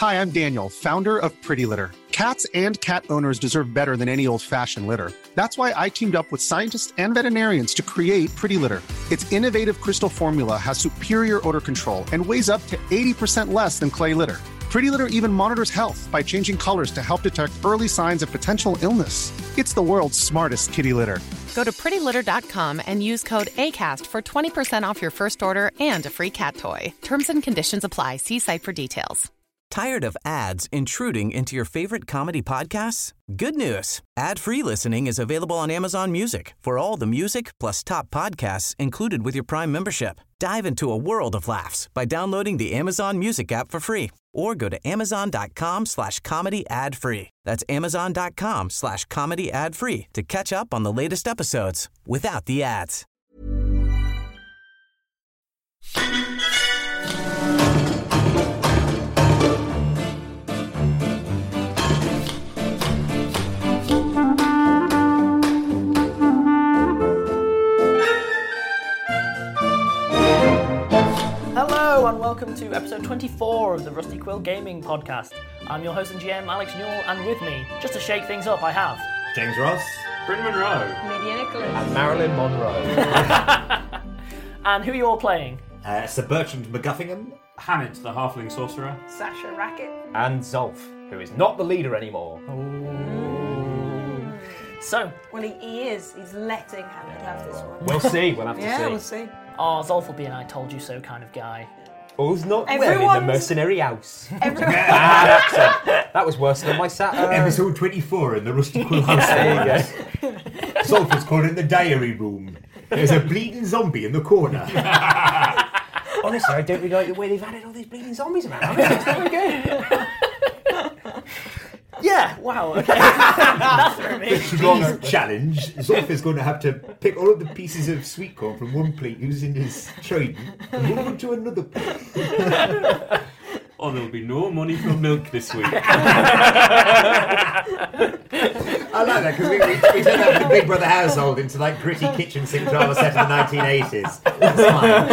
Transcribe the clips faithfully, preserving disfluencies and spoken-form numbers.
Hi, I'm Daniel, founder of Pretty Litter. Cats and cat owners deserve better than any old-fashioned litter. That's why I teamed up with scientists and veterinarians to create Pretty Litter. Its innovative crystal formula has superior odor control and weighs up to eighty percent less than clay litter. Pretty Litter even monitors health by changing colors to help detect early signs of potential illness. It's the world's smartest kitty litter. Go to pretty litter dot com and use code ACAST for twenty percent off your first order and a free cat toy. Terms and conditions apply. See site for details. Tired of ads intruding into your favorite comedy podcasts? Good news. Ad-free listening is available on Amazon Music for all the music plus top podcasts included with your Prime membership. Dive into a world of laughs by downloading the Amazon Music app for free or go to amazon.com slash comedy ad free. That's amazon.com slash comedy ad free to catch up on the latest episodes without the ads. Hello and welcome to episode twenty-four of the Rusty Quill Gaming Podcast. I'm your host and G M, Alex Newell, and with me, just to shake things up, I have... James Ross, Bryn Monroe, Lydia Nicholas, and Marilyn Monroe. And who are you all playing? Uh, Sir Bertrand McGuffingham, Hamid, the Halfling Sorcerer, Sasha Racket, and Zolf, who is not the leader anymore. Ooh. So... Well, he, he is. He's letting Hamid have this one. We'll see. We'll have to yeah, see. we'll see. Oh, Zolf will be an I told you so kind of guy. All's not well in Everyone's- the mercenary house. Everyone... Bad accent. That was worse than my Saturn. episode twenty-four in the Rusty Quill house. There you go. Zolf is called in the diary room. There's a bleeding zombie in the corner. Honestly, I don't really like the way they've added all these bleeding zombies around. It's very good. Yeah, wow, okay. That threw me. Today's challenge, Zolf is going to have to pick all of the pieces of sweet corn from one plate using his trident and move them to another plate. Oh, there'll be no money for milk this week. I like that because we, we, we turned out the Big Brother household into like gritty kitchen sink drama set in the nineteen eighties. That's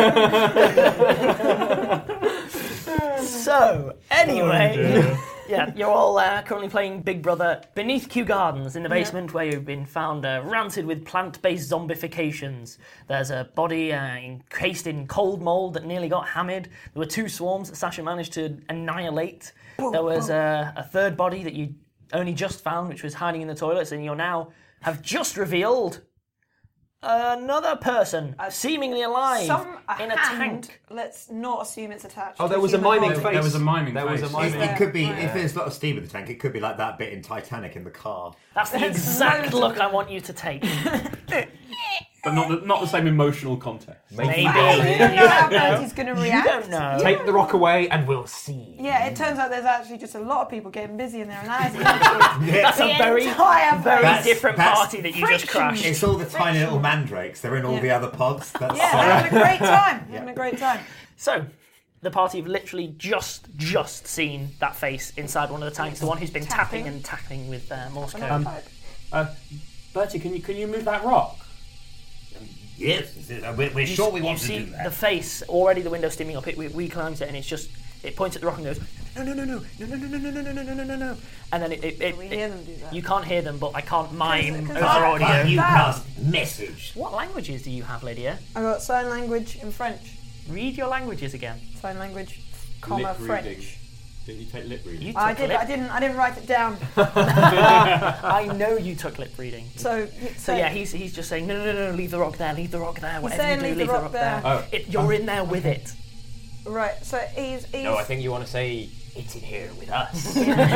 fine. So, anyway... Oh, yeah, you're all uh, currently playing Big Brother beneath Kew Gardens in the basement, yeah, where you've been found uh, rancid with plant-based zombifications. There's a body uh, encased in cold mould that nearly got Hamid. There were two swarms that Sasha managed to annihilate. There was uh, a third body that you only just found, which was hiding in the toilets, and you're now have just revealed another person, uh, seemingly alive, Some, a in a hand, tank. Let's not assume it's attached. Oh, there to was a human miming body. face. There was a miming There face. was a It, miming it could be, Yeah. if there's a lot of steam in the tank, it could be like that bit in Titanic in the car. That's the exact look I want you to take. But not the, not the same emotional context. Maybe. You don't know how Bertie's going to You react. don't know. Take the rock away and we'll see. Yeah, it turns out there's actually just a lot of people getting busy in there, and that is That's the a very, entire very That's- different that's party that you just crashed. It's all the tiny little mandrakes. They're in all Yeah. the other pods. That's Yeah, they're having a great time. They're having a great time. So, the party have literally just, just seen that face inside one of the tanks, the one who's been tapping, Tapping. and tapping with uh, Morse code. Um, uh, Bertie, can you can you move that rock? Yes, we're, we're you, sure we you want to see do that. the face, already the window steaming up, it we, we climbs it, and it's just, it points at the rock and goes, no, no, no, no, no, no, no, no, no, no, no, no, no, no, no. And then it, it, it, We it- hear them do that. you can't hear them, but I can't mime Because- over because I- audio. But you That- cast message. What languages do you have, Lydia? I got sign language and French. Read your languages again. Sign language, comma, Lip French. reading. Didn't you take lip reading? You I took did. lip- I didn't. I didn't write it down. I know you took lip reading. So, So yeah, he's he's just saying, no, no, no, no, leave the rock there, leave the rock there, whatever saying you do, leave leave the the rock rock there. there. Oh. It, you're in there with it. right. So he's. he's No, I think you want to say, it's in here with us.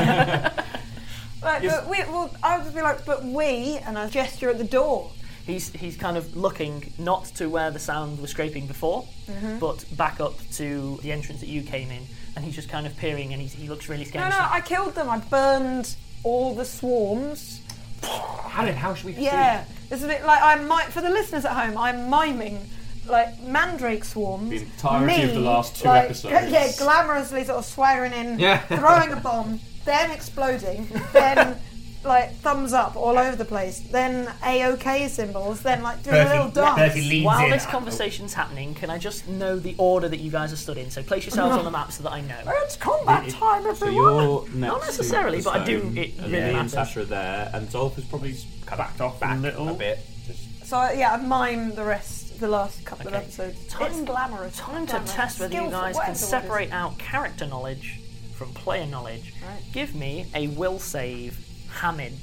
Like, but we. Well, I would just be like, but we, and I gesture at the door. He's he's kind of looking not to where the sound was scraping before, Mm-hmm. but back up to the entrance that you came in, and he's just kind of peering, and he's, he looks really No, scared. no, I killed them. I burned all the swarms. Helen, how should we proceed? Yeah, it's a bit like I'm mi- for the listeners at home. I'm miming like mandrake swarms. The entirety me, of the last two like, episodes. Yeah, glamorously sort of swaggering in, Yeah. throwing a bomb, then exploding, then like thumbs up all over the place, then A-OK symbols, then like doing a Bertie- little dance. Bertie leans While in. this conversation's happening, can I just know the order that you guys are stood in? So place yourselves on the map so that I know. It's combat time, So everyone. you're next Not necessarily, to the but I do- stone, it and really me and matters. Sasha are there, and Zolf is probably backed off Back a little. a bit. Just So yeah, I've mimed the rest, the last couple Okay. of episodes. Time- it's glamorous. Time to glamorous. test whether you Skillful, guys can whatever it is. separate out character knowledge from player knowledge. Right. Give me a will save, Hamid.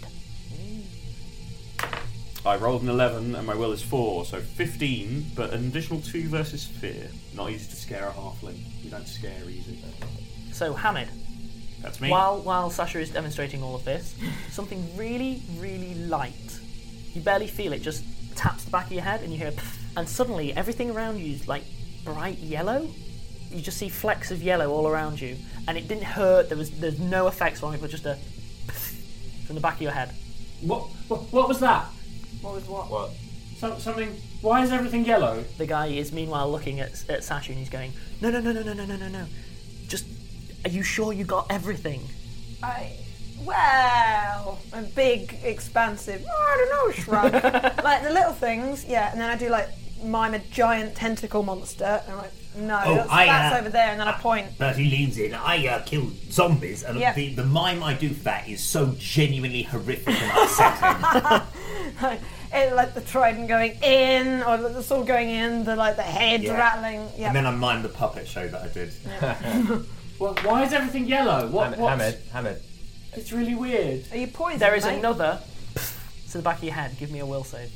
I rolled an eleven, and my will is four, so fifteen, but an additional two versus fear. Not easy to scare a halfling. You don't scare easy. So Hamid, That's me. while while Sasha is demonstrating all of this, something really, really light. You barely feel it, just taps the back of your head, and you hear, pff, and suddenly everything around you is like bright yellow. You just see flecks of yellow all around you, and it didn't hurt. There was there's no effects from it, but just a pff from the back of your head. What, what? What was that? What was what? what? Some, something. Why is everything yellow? The guy is meanwhile looking at, at Sasha, and he's going, no, no, no, no, no, no, no, no, no. Just, are you sure you got everything? I, well, a big, expansive, oh, I don't know, shrug. Like the little things, yeah, and then I do like mime a giant tentacle monster, and I'm like, no, Oh, that's, I, that's uh, over there, and then I point. Bertie leans in. I uh, killed zombies, and Yeah. the, the mime I do for that is so genuinely horrific and upsetting. Like, it, like the trident going in, or the sword going in, the like the head Yeah. rattling. Yeah. And then I mime the puppet show that I did. Well, why is everything yellow? What? Hamid, what's- Hamid, Hamid. It's really weird. Are you poisoned? There is mate? another pff to the back of your head. Give me a will save.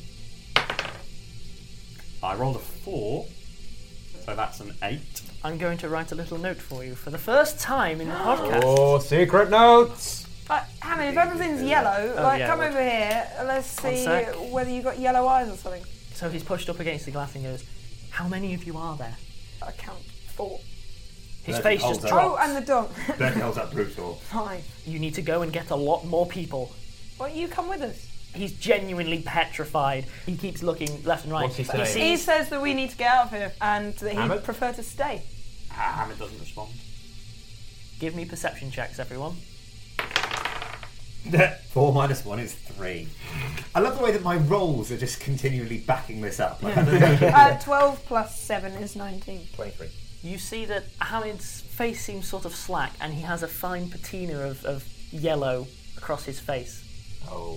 I rolled a four, so that's an eight. I'm going to write a little note for you for the first time in the podcast. Oh, secret notes. Like, Hamid, if everything's yellow, like yeah, come what- over here. and Let's One see sec. whether you got yellow eyes or something. So he's pushed up against the glass and goes, how many of you are there? I count four. His Bertie face holds just up. Oh, drops. and the dog. Bertie holds up brutal. Five. You need to go and get a lot more people. Why don't you come with us? He's genuinely petrified. He keeps looking left and right. What's he But saying? He sees- says that we need to get out of here and that he'd Hamid? prefer to stay. Ah, Hamid doesn't respond. Give me perception checks, everyone. Four minus one is three. I love the way that my rolls are just continually backing this up. Like, I don't know. Uh, twelve plus seven is nineteen. twenty-three. You see that Hamid's face seems sort of slack, and he has a fine patina of, of yellow across his face. Oh.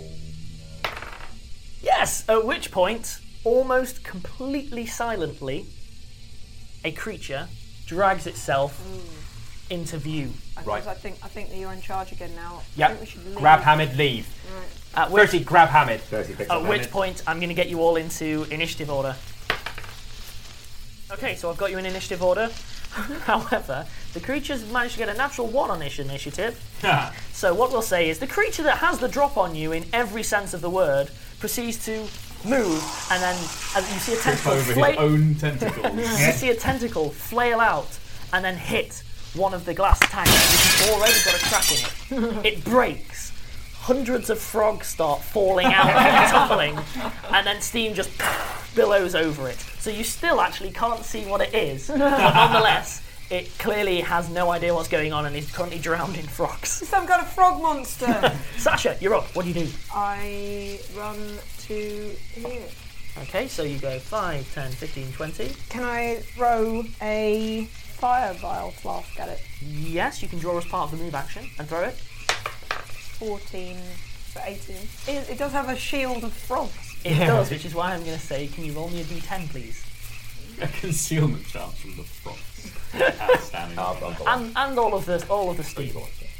Yes! At which point, almost completely silently, a creature drags itself into view. I Right. suppose I think I think that you're in charge again now. I Yep. think we should leave. Grab Hamid, leave. At which, Bertie, grab Hamid. Bertie picks at up which Hamid. point, I'm going to get you all into initiative order. Okay, so I've got you in initiative order. However, the creature's managed to get a natural one on this initiative. So what we'll say is the creature that has the drop on you in every sense of the word proceeds to move, and then as you see a tentacle Over his fla- own tentacles. you see a tentacle flail out and then hit one of the glass tanks, which has already got a crack in it. It breaks. Hundreds of frogs start falling out and tumbling, and then steam just billows over it. So you still actually can't see what it is, but nonetheless, it clearly has no idea what's going on and is currently drowned in frogs. Some kind of frog monster. Sasha, you're up. What do you do? I run to here. Okay, so you go five, ten, fifteen, twenty. Can I throw a fire vial flask at it? Yes, you can draw as part of the move action and throw it. fourteen for eighteen. It, it does have a shield of frogs. It does, which is why I'm going to say, can you roll me a d ten, please? A concealment chance from the frogs. Outstanding. Oh, I've got And and all of the all of the steam.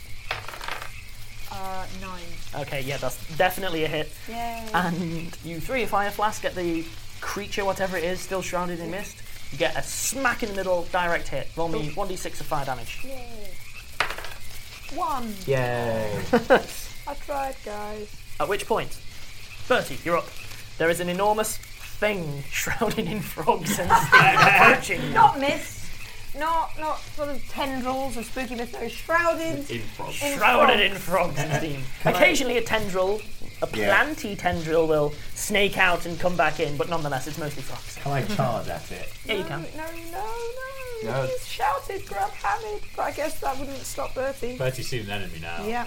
Uh, nine. Okay, yeah, that's definitely a hit. Yay. And you throw your fire flask at the creature, whatever it is, still shrouded in mist. You get a smack in the middle, direct hit. Roll me one d six of fire damage. Yay. One. Yay. I tried, guys. At which point, Bertie, you're up. There is an enormous thing shrouded in frogs and steam approaching you. Not mist. Not not sort of tendrils or spooky mist. No, shrouded. In frogs. in Shrouded in frogs. frogs and steam. Occasionally a tendril, a Yeah. planty tendril will snake out and come back in, but nonetheless it's mostly frogs. Can I charge at it? Yeah, you No, can. no, no, no. No. He's shouted, grab Hamid. But I guess that wouldn't stop Bertie. Bertie's seen an enemy now. Yeah.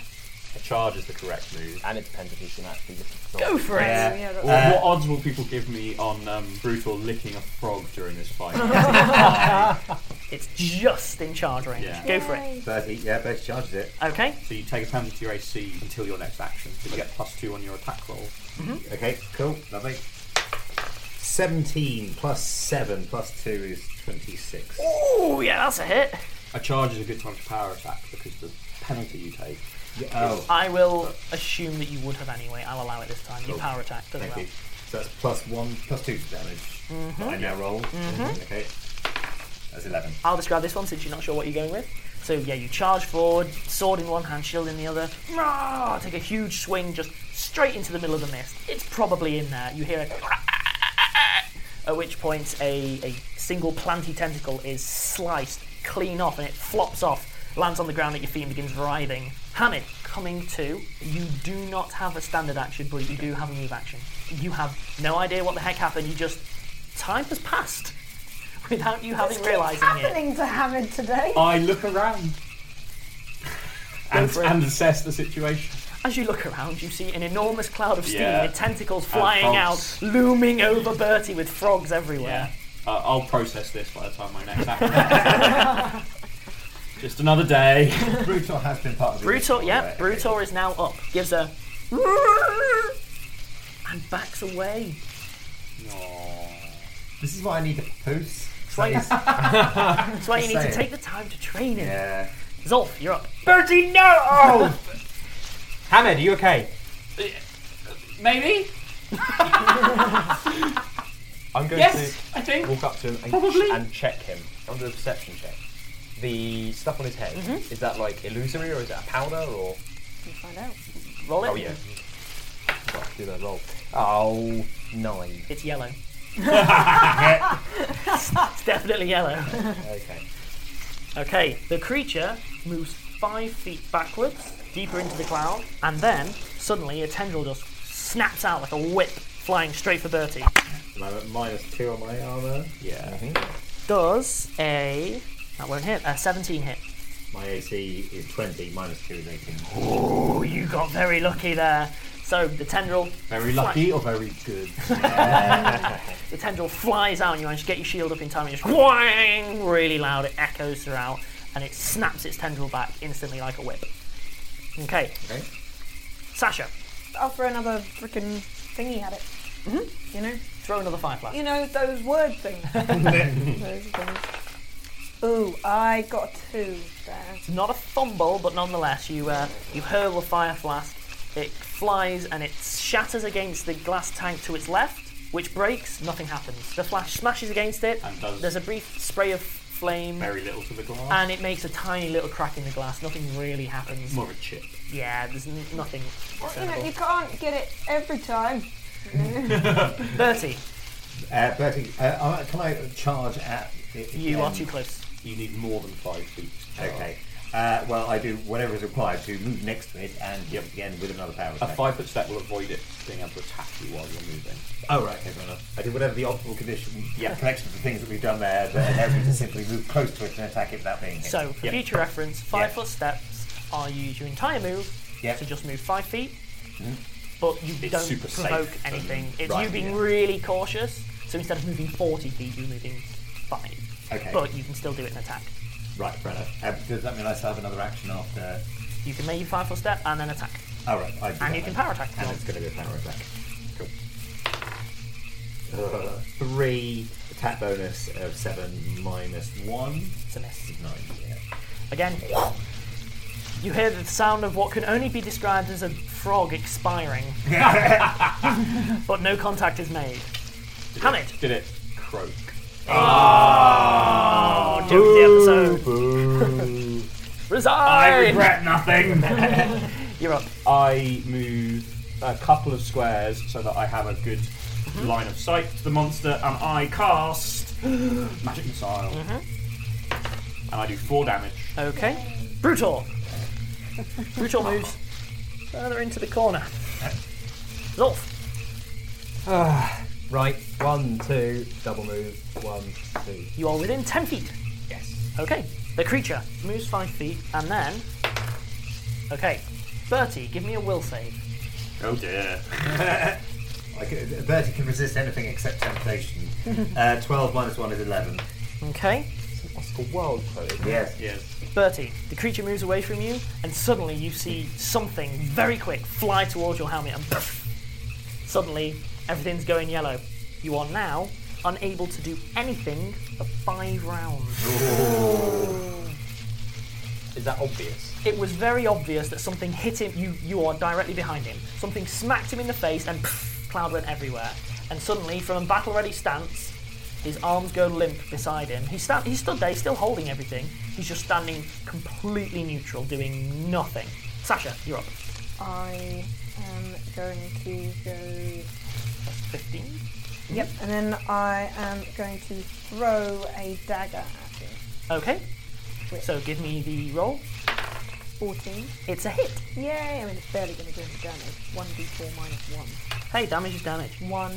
A charge is the correct move. And it depends if you can actually lift a frog. Go for it! Yeah. Yeah, that's- What, Uh, what odds will people give me on um, Brutal licking a frog during this fight? It's just in charge range. Yeah. Go for it. Bertie, yeah, Bertie charges it. Okay. So you take a penalty to your A C until your next action. So you get plus two on your attack roll. Okay, cool, lovely. seventeen plus seven plus two is twenty-six. Oh, yeah, that's a hit. A charge is a good time to power attack because the penalty you take. Oh, I will assume that you would have anyway. I'll allow it this time. You Cool. power attack as thank well. you. So that's plus one, plus two damage. That I now roll. Okay. That's eleven. I'll describe this one since you're not sure what you're going with. So yeah, you charge forward, sword in one hand, shield in the other. Rah! Take a huge swing just straight into the middle of the mist. It's probably in there. You hear a at which point a, a single planty tentacle is sliced clean off and it flops off, lands on the ground at your feet and begins writhing. Hamid, coming to, you do not have a standard action, but you do have a move action. You have no idea what the heck happened, you just... Time has passed without you having What's realising it. happening to Hamid today? I look around and, for it. and assess the situation. As you look around, you see an enormous cloud of steam Yeah. with tentacles And flying frogs. out, looming over Bertie with frogs everywhere. Uh, I'll process this by the time my next action. Just another day. Brutor has been part of the Brutor, ritual, yeah, right? Brutor is now up. Gives a... and backs away. This is why I need a post. That's why, that's why you need to saying. take the time to train him. Yeah. Zolf, you're up. Bertie, no! Oh! Hamid, are you okay? Maybe? I'm going Yes, to I think. walk up to him and, Probably. and check him. I'm going to do a perception check. The stuff on his head, is that like illusory or is it a powder or? We'll find out. Roll it. Oh yeah. Right, do that roll. Oh, nine. It's yellow. It's definitely yellow. Okay. Okay, the creature moves five feet backwards, deeper into the cloud, and then suddenly a tendril just snaps out like a whip, flying straight for Bertie. And I'm at minus two on my armour. Yeah. Does a that won't hit a seventeen hit. My A C is twenty, minus two is eighteen. Oh, you got very lucky there. So the tendril, Very lucky or very good? the tendril flies out, and you manage to get your shield up in time, and just whang, really loud. It echoes throughout, and it snaps its tendril back instantly like a whip. Okay, Okay. Sasha, I'll throw another freaking thingy at it. Mm-hmm. You know? throw another fire flash. You know, those word things. Those things. Ooh, I got a two there. It's not a fumble, but nonetheless, you uh, you hurl the fire flask. It flies and it shatters against the glass tank to its left, which breaks. Nothing happens. The flash smashes against it. And does There's a brief spray of flame, very little to the glass. and it makes a tiny little crack in the glass. Nothing really happens. More of a chip. Yeah, there's n- nothing Well, you know, discernible. you can't get it every time. Bertie, Uh, Bertie, uh, uh, can I charge at it you again? are too close. You need more than five feet. to charge. Okay. Uh, well, I do whatever is required to move next to it and jump again with another power A attack. five foot step will avoid it being able to attack you while you're moving. Oh, right, okay, fair enough. I do whatever the optimal condition, yeah, connection to the things that we've done there that allows me to simply move close to it and attack it without being hit. So, for Yeah. future reference, five Yeah. foot steps are you use your entire move Yeah. to just move five feet, but you It's don't super provoke safe anything. and- It's right, you being yeah. really cautious. So instead of moving forty feet, you're moving five. Okay. But you can still do it in attack. Right, fair enough. Uh, does that mean I still have another action after... You can make your five foot step and then attack. Oh, right, I do And that you can then. power attack. And it's going to be a power attack. Cool. Uh, three attack bonus of seven minus one. It's a miss. Is nine, yeah. Again, you hear the sound of what can only be described as a frog expiring. But no contact is made. Hamid. Did it croak? Oh, joke of the episode. Resign! nothing. You're up. I move a couple of squares so that I have a good line of sight to the monster, and I cast Magic Missile. And I do four damage. Okay. Brutal. Brutal moves further into the corner. Zolf. Right, one, two, double move, one, two. You are within ten feet. Yes. Okay. The creature moves five feet and then. Okay. Bertie, give me a will save. Oh dear. Like, uh, Bertie can resist anything except temptation. uh, twelve minus one is eleven. Okay. Oscar Wilde quote. Yes. Yes. Bertie, the creature moves away from you, and suddenly you see something very quick fly towards your helmet, and poof, suddenly everything's going yellow. You are now unable to do anything for five rounds. Is that obvious? It was very obvious that something hit him. You, you are directly behind him. Something smacked him in the face, and poof, cloud went everywhere. And suddenly, from a battle-ready stance, his arms go limp beside him. He, sta- he stood there, he's still holding everything. He's just standing completely neutral, doing nothing. Sasha, you're up. I am going to go. That's fifteen. Yep, and then I am going to throw a dagger at him. Okay. Which- So give me the roll. fourteen. It's a hit. Yay! I mean, it's barely going to do any damage. one d four minus one. Hey, damage is damage. one.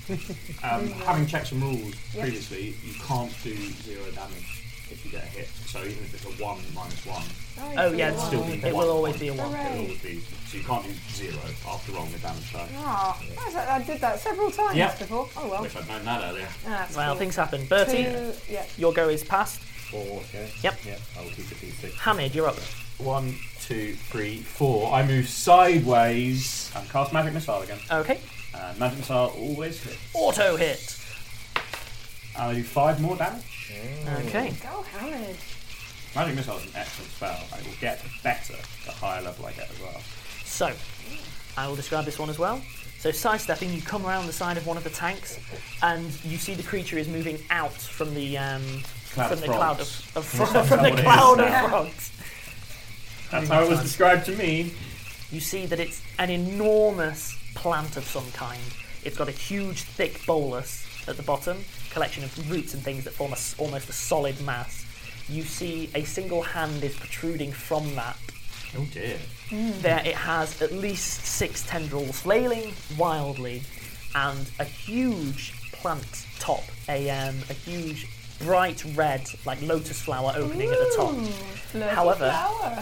Um, having checked some rules Yep. previously, you can't do zero damage if you get a hit. So even if it's a one minus one, Oh yeah, it's still be it one. will always be a one. Hooray. it will always be. So you can't do zero after rolling the damage die. Ah, I did that several times Yep. before. Oh well. Wish I'd known that earlier. That's Well, cool. things happen. Bertie, Two, yeah. your go is past. Four, okay. Yep. Yeah, I will keep it D six. Hamid, you're up. One, two, three, four. I move sideways and cast Magic Missile again. Okay. And Magic Missile always hits. Auto hit. And I do five more damage. Okay. Go Hamid. Magic Missile is an excellent spell. I will get better the higher level I get as well. So, I will describe this one as well. So, sidestepping, you come around the side of one of the tanks, and you see the creature is moving out from the um, Cloud from of the frogs. cloud of, of fro- That's from the what it cloud is of now. frogs. That's how it was described to me. You see that it's an enormous plant of some kind. It's got a huge, thick bolus at the bottom, collection of roots and things that form a s almost a solid mass. You see a single hand is protruding from that. Oh dear. There it has at least six tendrils flailing wildly, and a huge plant top, a um, a huge bright red, like lotus flower opening at the top. Flirty However-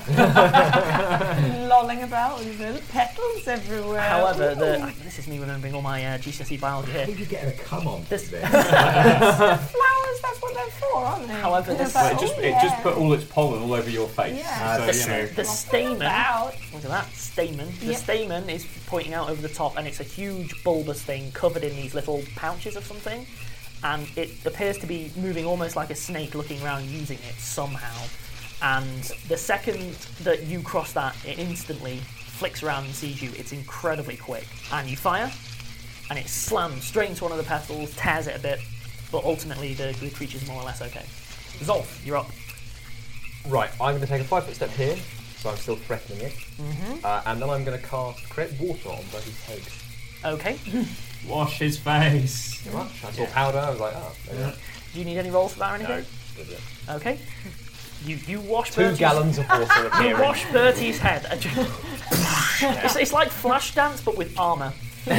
flower. Lolling about with little petals everywhere. However, Ooh. the, this is me remembering all my uh, G C S E biology How here. did you get a come on This- this? flowers, that's what they're for, aren't they? However, this- They're But like, it just oh, it yeah. just put all its pollen all over your face. Yeah. So, The, you know, the stamen, About. look at that, stamen. The Yep. stamen is pointing out over the top, and it's a huge bulbous thing covered in these little pouches of something, and it appears to be moving almost like a snake, looking around using it somehow. And the second that you cross that, it instantly flicks around and sees you. It's incredibly quick, and you fire, and it slams straight into one of the petals, tears it a bit, but ultimately the, the creature's more or less okay. Zolf, you're up. Right, I'm going to take a five foot step here, so I'm still threatening it. Mm-hmm. Uh, and then I'm going to cast Create Water on Bertie's head. Okay. wash his face. Pretty much. I saw powder, I was like, oh, there you go. Do you need any rolls for that or anything? No, good bit. Okay. You you wash Two Bertie's, gallons of water You appearing. wash Bertie's head. and ju- it's, it's like Flashdance but with armour.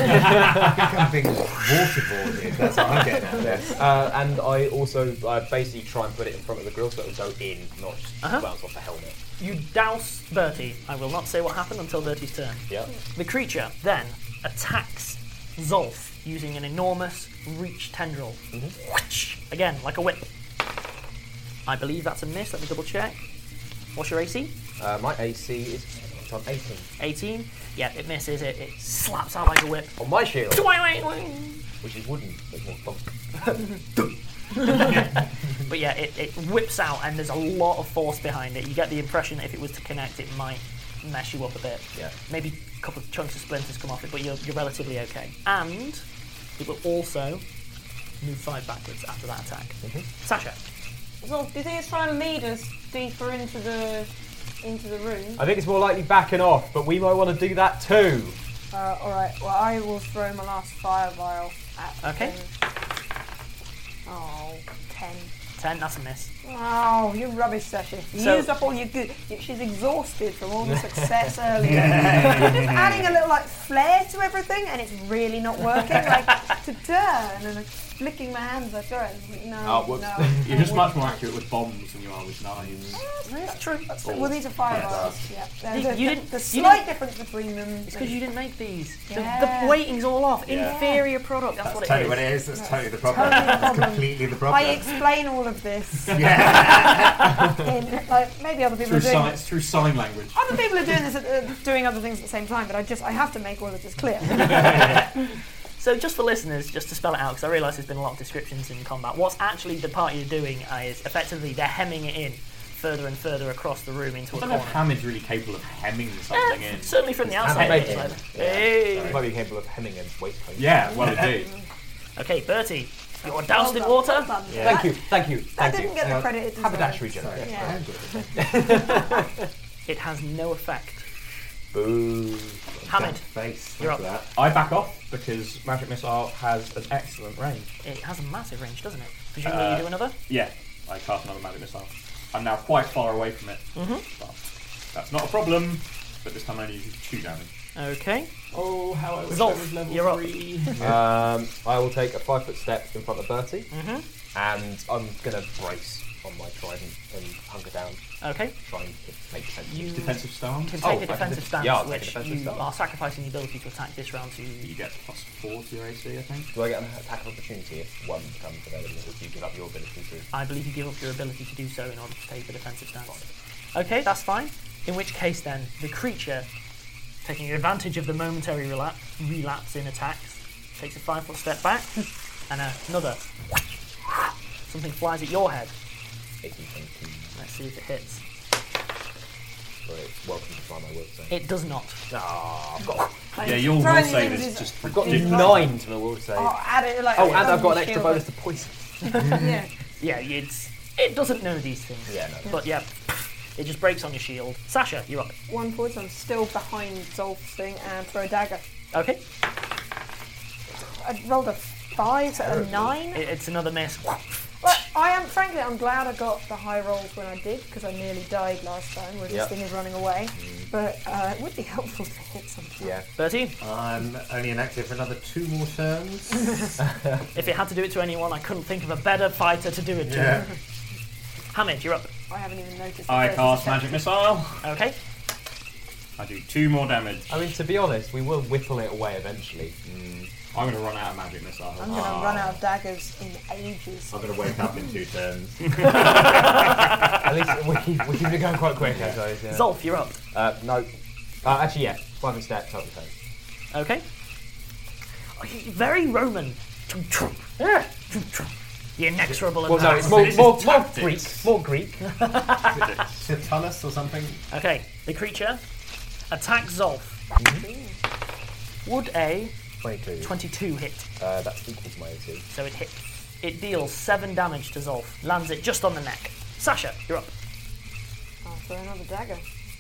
I'm being waterboarded. That's what I'm getting at this. Uh, and I also uh, basically try and put it in front of the grill so it will go in, not just Uh-huh. bounce off the helmet. You douse Bertie. I will not say what happened until Bertie's turn. Yeah. The creature then attacks Zolf using an enormous reach tendril. Whoosh! Again, like a whip. I believe that's a miss. Let me double check. What's your A C? Uh, my A C is on eighteen. eighteen. Yeah, it misses. It, it slaps out like a whip. On my shield, But which is wooden, there's more thump. yeah, it, it whips out and there's a lot of force behind it. You get the impression that if it was to connect, it might mess you up a bit. Yeah. Maybe a couple of chunks of splinters come off it, but you're, you're relatively okay. And it will also move five backwards after that attack. Sasha. So, do you think it's trying to lead us deeper into the into the room? I think it's more likely backing off, but we might want to do that too. Uh, all right. Well, I will throw my last fire vial at the Okay. thing. Oh, ten. ten, that's a miss. Oh, you're rubbish, Sasha. You So- used up all your good. She's exhausted from all the success earlier. You're just adding a little like flair to everything, and it's really not working. Like to turn and like, flicking my hands. I throw it. No, Oh, whoops. no. You're just much more accurate with bombs than you are with knives. That's true. That's true. Well, these are fireballs. Yeah. There's You- a, you the, didn't- the you slight didn't- difference between them. It's because you didn't make these. The- Yeah. The, weighting's all off. Yeah. Inferior product. That's, what it totally is. what it is. That's totally the problem. Totally the That's problem. completely the problem. I explain all of this. yeah. in, like, maybe other people Through, are doing. science, through sign language. Other people are doing this, at, uh, doing other things at the same time, but I just I have to make all of this clear. So just for listeners, just to spell it out, because I realise there's been a lot of descriptions in combat, what's actually the part you're doing uh, is effectively they're hemming it in further and further across the room into I a don't know corner. if Hamid's really capable of hemming something Eh, in. certainly from the outside. Hamid it's in. like, Yeah. hey. You might be capable of hemming and waistcoat. Yeah, well, indeed. Okay, Bertie, you're doused in Well water. done, well done. Yeah. Thank you, thank you, That thank didn't you. get the Uh, credit it deserved. Haberdashery generous. Yeah. It has no effect. Boo. Hamid, Face. You're Look up. at I back off because Magic Missile has an excellent range. it has a massive range, doesn't it? Presumably Uh, you do another? Yeah, I cast another Magic Missile. I'm now quite far away from it. Mm-hmm. But that's not a problem, but this time I only use two damage. Okay. Oh, how I wish Zolf, I was level you're up. three. Um, I will take a five foot step in front of Bertie, Mm-hmm. and I'm gonna brace on my trident and hunker down, Okay. try and hit, make sense. You Defensive stance. can Oh, take I a can defensive do- stance, yeah, I'll take a which defensive you stance. are sacrificing the ability to attack this round to... You get plus four to your A C, I think. Do I get an attack of opportunity if one becomes available, or do you give up your ability to? I believe you give up your ability to do so in order to take a defensive stance. Okay, that's fine. In which case then, the creature, taking advantage of the momentary relapse, relapse in attacks, takes a five foot step back, and another. Something flies at your head. eighteen, twenty-two. Let's see if it hits. Great. Welcome to try my will save. It does not. Ah, I've got, Yeah, your will Throwing save things is is- just I've got ridiculous. nine to my will save. Oh, add it like. Oh, and on I've got the an extra shield. bonus to poison. Yeah. Yeah, it's it doesn't know these things. Yeah, no. But yeah, it just breaks on your shield. Sasha, you're up. One forward, so I'm still behind Zolf's thing, and throw a dagger. Okay, I rolled a five, so a nine. it, it's another miss. Well, I am, frankly, I'm glad I got the high rolls when I did, because I nearly died last time where Yep. this thing is running away. But uh, it would be helpful to hit something. Yeah. Bertie, I'm only inactive for another two more turns. if it had to do it to anyone, I couldn't think of a better fighter to do it to. yeah. Hamid, you're up. I haven't even noticed. the I first cast step. Magic Missile. Okay. I do two more damage. I mean, to be honest, we will whittle it away eventually. I'm going to run out of Magic Missile. I'm going to run out of daggers in ages. I'm going to wake up in two turns. At least we keep, we keep it going quite quick, I suppose. Yeah. Zolf, you're up. Uh, no. Uh, actually, yeah. Five and step, total turn. Okay. Oh, you- very Roman. The inexorable Well, no, advance. it's more, this is more, more tactics. Greek. More Greek. Titulus or something? Okay, the creature attacks Zolf. Would a twenty-two. twenty-two hit? Uh, that's equal to my A C. So it hits. It deals seven damage to Zolf. Lands it just on the neck. Sasha, you're up. I'll throw another dagger.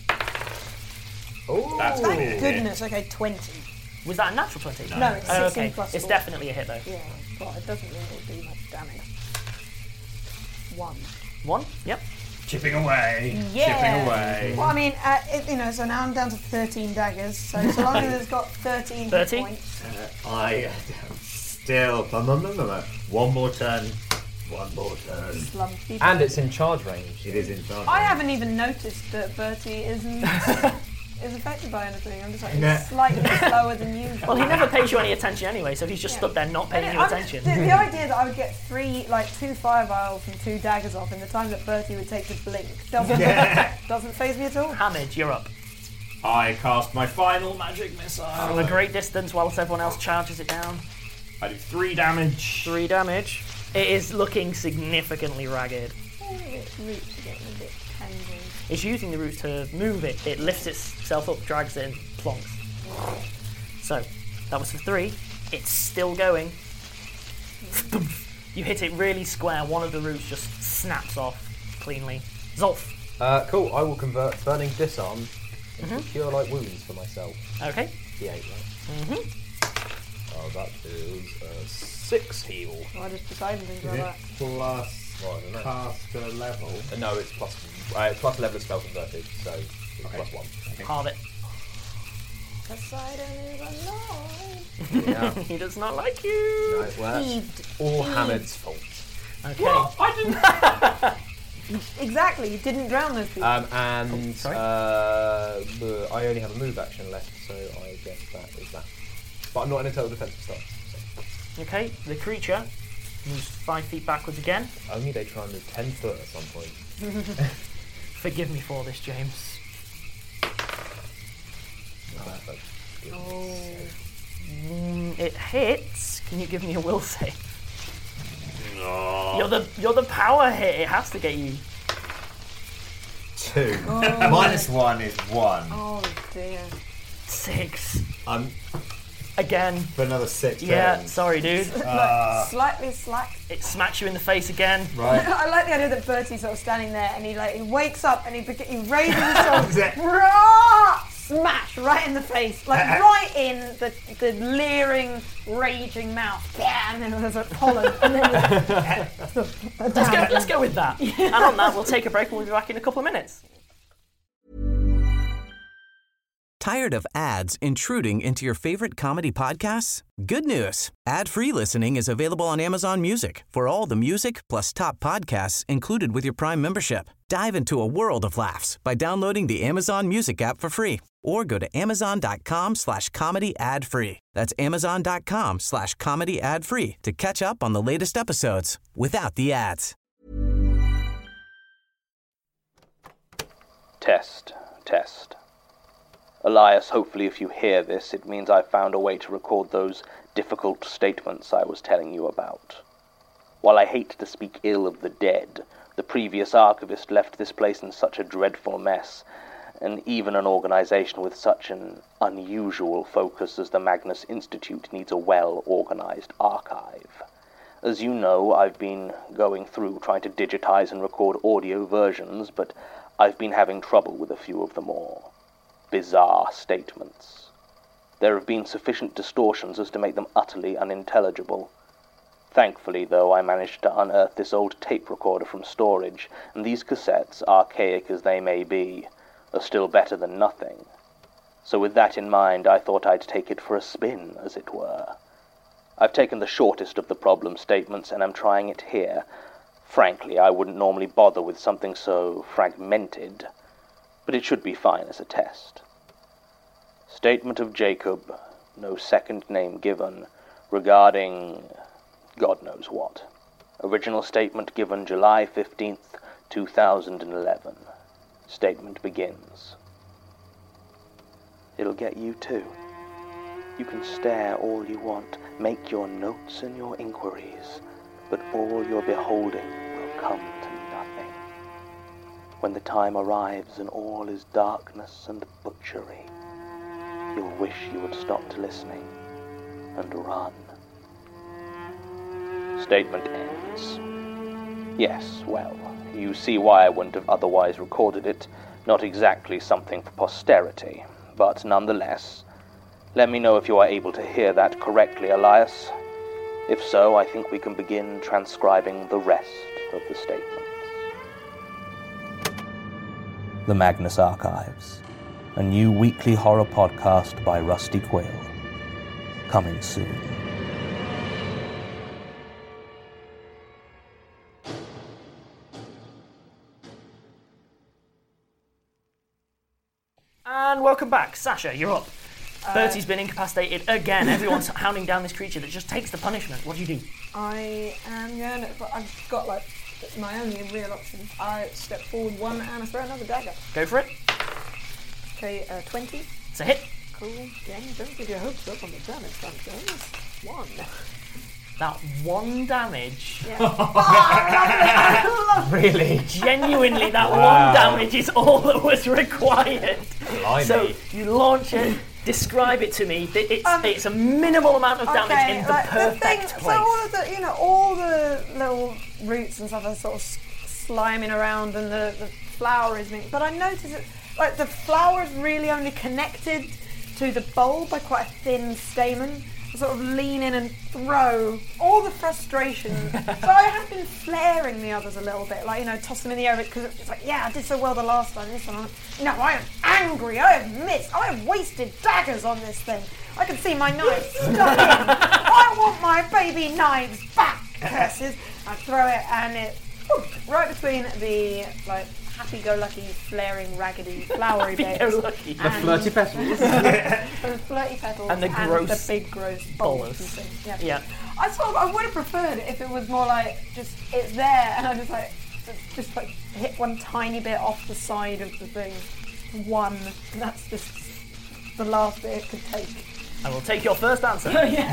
Oh, That's gonna be a Thank hit. goodness. Okay, twenty. Was that a natural twenty? No, it's Oh, sixteen okay. plus It's four. definitely a hit though. Yeah, well, it doesn't really do much damage. One. One? Yep. Chipping away. Yeah. Chipping away. Well, I mean, uh, it, you know, so now I'm down to thirteen daggers. So so long as it's got thirteen hit thirty? points. Uh, I am still. No, no, no, no, no. One more turn. One more turn. Slumpy. and it's in charge range. It is in charge. I haven't even noticed that Bertie isn't is affected by anything. I'm just like Nah. he's slightly slower than usual. Well, he never pays you any attention anyway, so he's just Yeah. stood there not paying And you I'm- attention. The, the idea that I would get three, like two fire vials and two daggers off in the time that Bertie would take to blink doesn't doesn't faze me at all. Hamid, you're up. I cast my final Magic Missile. From a great distance whilst everyone else charges it down. I do three damage. Three damage. It is looking significantly ragged. Its roots are getting a bit tangled. It's using the roots to move it. It lifts itself up, drags it in, plonks. So, that was for three. It's still going. You hit it really square. One of the roots just snaps off cleanly. Zolf. Uh, cool. I will convert burning disarm into cure light wounds for myself. Okay. D eight, right? Mm-hmm. Oh, that is uh, six heal. Oh, I just decided things Is like it that. plus Well, I don't know. caster level? Uh, no, it's plus uh, it's plus level of spell converted, so it's Okay. plus one. Halve it. Poseidon is annoyed. Yeah. He does not like you. No, well, that's all Hamid's fault. Okay. What? I didn't. Exactly, you didn't drown those people. Um, and sorry? uh, the- I only have a move action left, so I guess that is that. But I'm not in a total defensive stance. Okay, the creature moves five feet backwards again. Only they try and move ten foot at some point. Forgive me for this, James. Oh, that's- Mm, it hits. Can you give me a will save? No. You're the you're the power hit. It has to get you. Two. Minus one is one. Oh dear. Six. I'm Again. for another six. Yeah, turns. sorry, dude. Uh, Slightly slack. It smacks you in the face again. right. I like the idea that Bertie's sort of standing there and he like he wakes up and he, beg- he raises his sword, That's it. rah, smash right in the face, like right in the the leering, raging mouth. Yeah, and then there's a pollen, and then Let's go. Let's go with that. And on that, we'll take a break and we'll be back in a couple of minutes. Tired of ads intruding into your favorite comedy podcasts? Good news. Ad-free listening is available on Amazon Music for all the music plus top podcasts included with your Prime membership. Dive into a world of laughs by downloading the Amazon Music app for free or go to amazon.com slash comedy ad free. That's amazon.com slash comedy ad free to catch up on the latest episodes without the ads. Test, test. Elias, hopefully if you hear this, it means I've found a way to record those difficult statements I was telling you about. While I hate to speak ill of the dead, the previous archivist left this place in such a dreadful mess, and even an organization with such an unusual focus as the Magnus Institute needs a well-organized archive. As you know, I've been going through trying to digitize and record audio versions, but I've been having trouble with a few of the more bizarre statements. There have been sufficient distortions as to make them utterly unintelligible. Thankfully, though, I managed to unearth this old tape recorder from storage, and these cassettes, archaic as they may be, are still better than nothing. So with that in mind, I thought I'd take it for a spin, as it were. I've taken the shortest of the problem statements, and I'm trying it here. Frankly, I wouldn't normally bother with something so fragmented, but it should be fine as a test. Statement of Jacob, no second name given, regarding God knows what. Original statement given July fifteenth, two thousand eleven. Statement begins. It'll get you too. You can stare all you want, make your notes and your inquiries, but all your beholding will come to nothing. When the time arrives and all is darkness and butchery, you'll wish you had stopped listening and run. Statement ends. Yes, well, you see why I wouldn't have otherwise recorded it. Not exactly something for posterity, but nonetheless, let me know if you are able to hear that correctly, Elias. If so, I think we can begin transcribing the rest of the statements. The Magnus Archives, a new weekly horror podcast by Rusty Quill. Coming soon. And welcome back. Sasha, you're up. Uh, Bertie's been incapacitated again. Everyone's hounding down this creature that just takes the punishment. What do you do? I am going to, but I've got like my only real option. I step forward one and I throw another dagger. Go for it. Okay, uh, twenty. It's a hit. Cool. Again, don't give your hopes up on the damage front, James. One. That one damage. Yeah. Oh, I love it. Really? Genuinely, that Wow. one damage is all that was required. Blimey. So you launch it. Describe it to me. It's Um, it's a minimal amount of damage Okay, in the like, perfect thing, place. So all of the, you know, all the little roots and stuff are sort of s- sliming around, and the, the flower is being. But I noticed that, like, the flower is really only connected to the bulb by quite a thin stamen. sort of lean in and throw all the frustration. So I have been flaring the others a little bit, like, you know, toss them in the air because it's like, yeah, I did so well the last time. This one, I'm, no, I am angry. I have missed. I have wasted daggers on this thing. I can see my knives stuck in. I want my baby knives back. Curses. I throw it and it whoosh, right between the like happy-go-lucky, flaring, raggedy, flowery bits. Happy-go-lucky. The flirty petals. The flirty petals And the gross the big gross bolus. thing. Yeah. Yeah. I sort of I would have preferred it if it was more like just it's there and I just like just like hit one tiny bit off the side of the thing. One. And that's just the last bit it could take. I will take your first answer.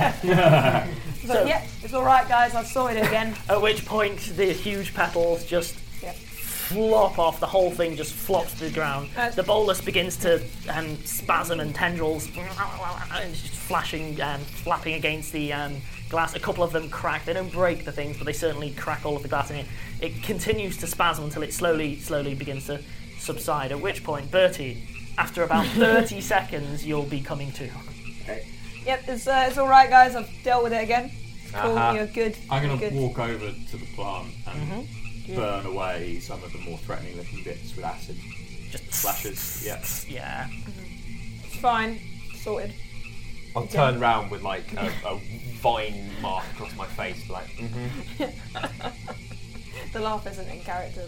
Yeah. So, So- yeah, it's all right, guys. I've sorted it again. At which point the huge petals just Yeah. flop off. The whole thing just flops to the ground. Uh, the bolus begins to um, spasm and tendrils and it's just flashing and flapping against the um, glass. A couple of them crack. They don't break the things, but they certainly crack all of the glass in it. It continues to spasm until it slowly, slowly begins to subside. At which point, Bertie, after about thirty seconds, you'll be coming to. Yep, it's uh, it's all right, guys. I've dealt with it again. It's cool. Uh-huh. You're good. I'm You're going to good. walk over to the plant and burn away some of the more threatening looking bits with acid. Just Splashes, yeah. Yeah. It's fine. Sorted. I'll turn round with like a, a vine mark across my face, like, mm-hmm. The laugh isn't in character.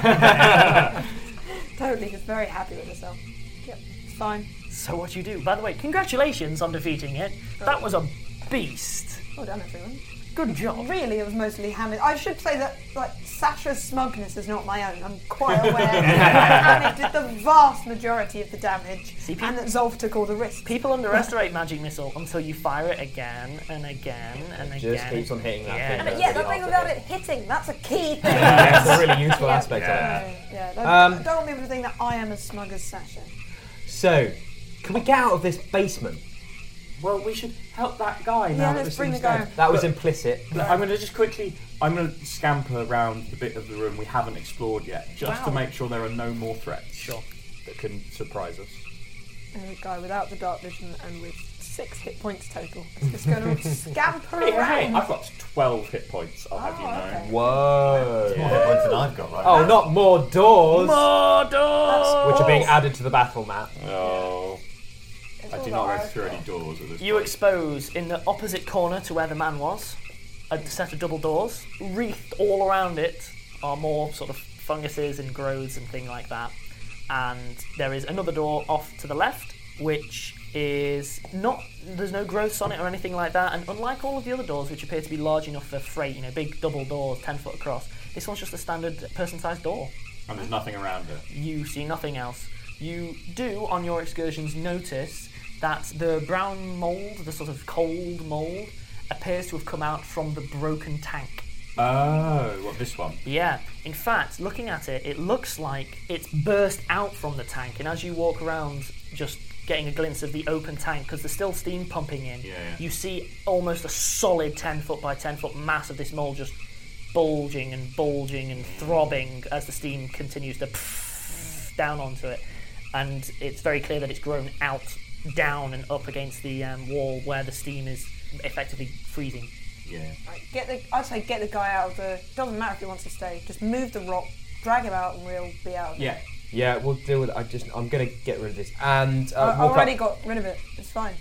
Though. Totally, just very happy with yourself. Yep, it's fine. So what you do? By the way, congratulations on defeating it. That was a beast. Well done, everyone. Good job. Really, it was mostly Hamid. I should say that, like, Sasha's smugness is not my own. I'm quite aware that Hamid did the vast majority of the damage, See, and that Zolf took all the risks. People underestimate magic missile until you fire it again and again and again. Just keeps on hitting that Yeah. thing. And, uh, that's yeah, the the thing art about of it hitting, that's a key thing. Yeah, it's a really useful Yeah. aspect of it. Yeah, don't, Um, don't want people to think that I am as smug as Sasha. So, can we get out of this basement? Well, we should help that guy now. Yeah, that let's this bring the thing's guy. dead. That was Look, implicit. look, I'm going to just quickly, I'm going to scamper around the bit of the room we haven't explored yet, just to Wow. make sure there are no more threats. Sure. That can surprise us. And a guy without the dark vision and with six hit points total. It's just going to scamper Hey, hey, around. I've got twelve hit points, I'll have you Oh, know. okay. Whoa. More hit points than I've got right Oh, not more doors, More doors! which are being added to the battle map. Oh, It's I all did not that go I've through got. any doors at this You point. expose in the opposite corner to where the man was a set of double doors. Wreathed all around it are more sort of funguses and growths and things like that. And there is another door off to the left, which is not, there's no growths on it or anything like that. And unlike all of the other doors, which appear to be large enough for freight, you know, big double doors, ten foot across, this one's just a standard person-sized door. And there's nothing around it. You see nothing else. You do, on your excursions, notice that the brown mould, the sort of cold mould, appears to have come out from the broken tank. Oh, what, this one? Yeah. In fact, looking at it, it looks like it's burst out from the tank, and as you walk around, just getting a glimpse of the open tank, because there's still steam pumping in, Yeah, yeah. you see almost a solid ten foot by ten foot mass of this mould just bulging and bulging and throbbing as the steam continues to down onto it. And it's very clear that it's grown out, down and up against the um, wall where the steam is effectively freezing. Yeah. Right, get the, I'd say get the guy out of the... Doesn't matter if he wants to stay. Just move the rock, drag him out, and we'll be out. Yeah. Yeah, we'll deal with it. I just, I'm gonna get rid of this. And I, uh, I walk already up. got rid of it. It's fine.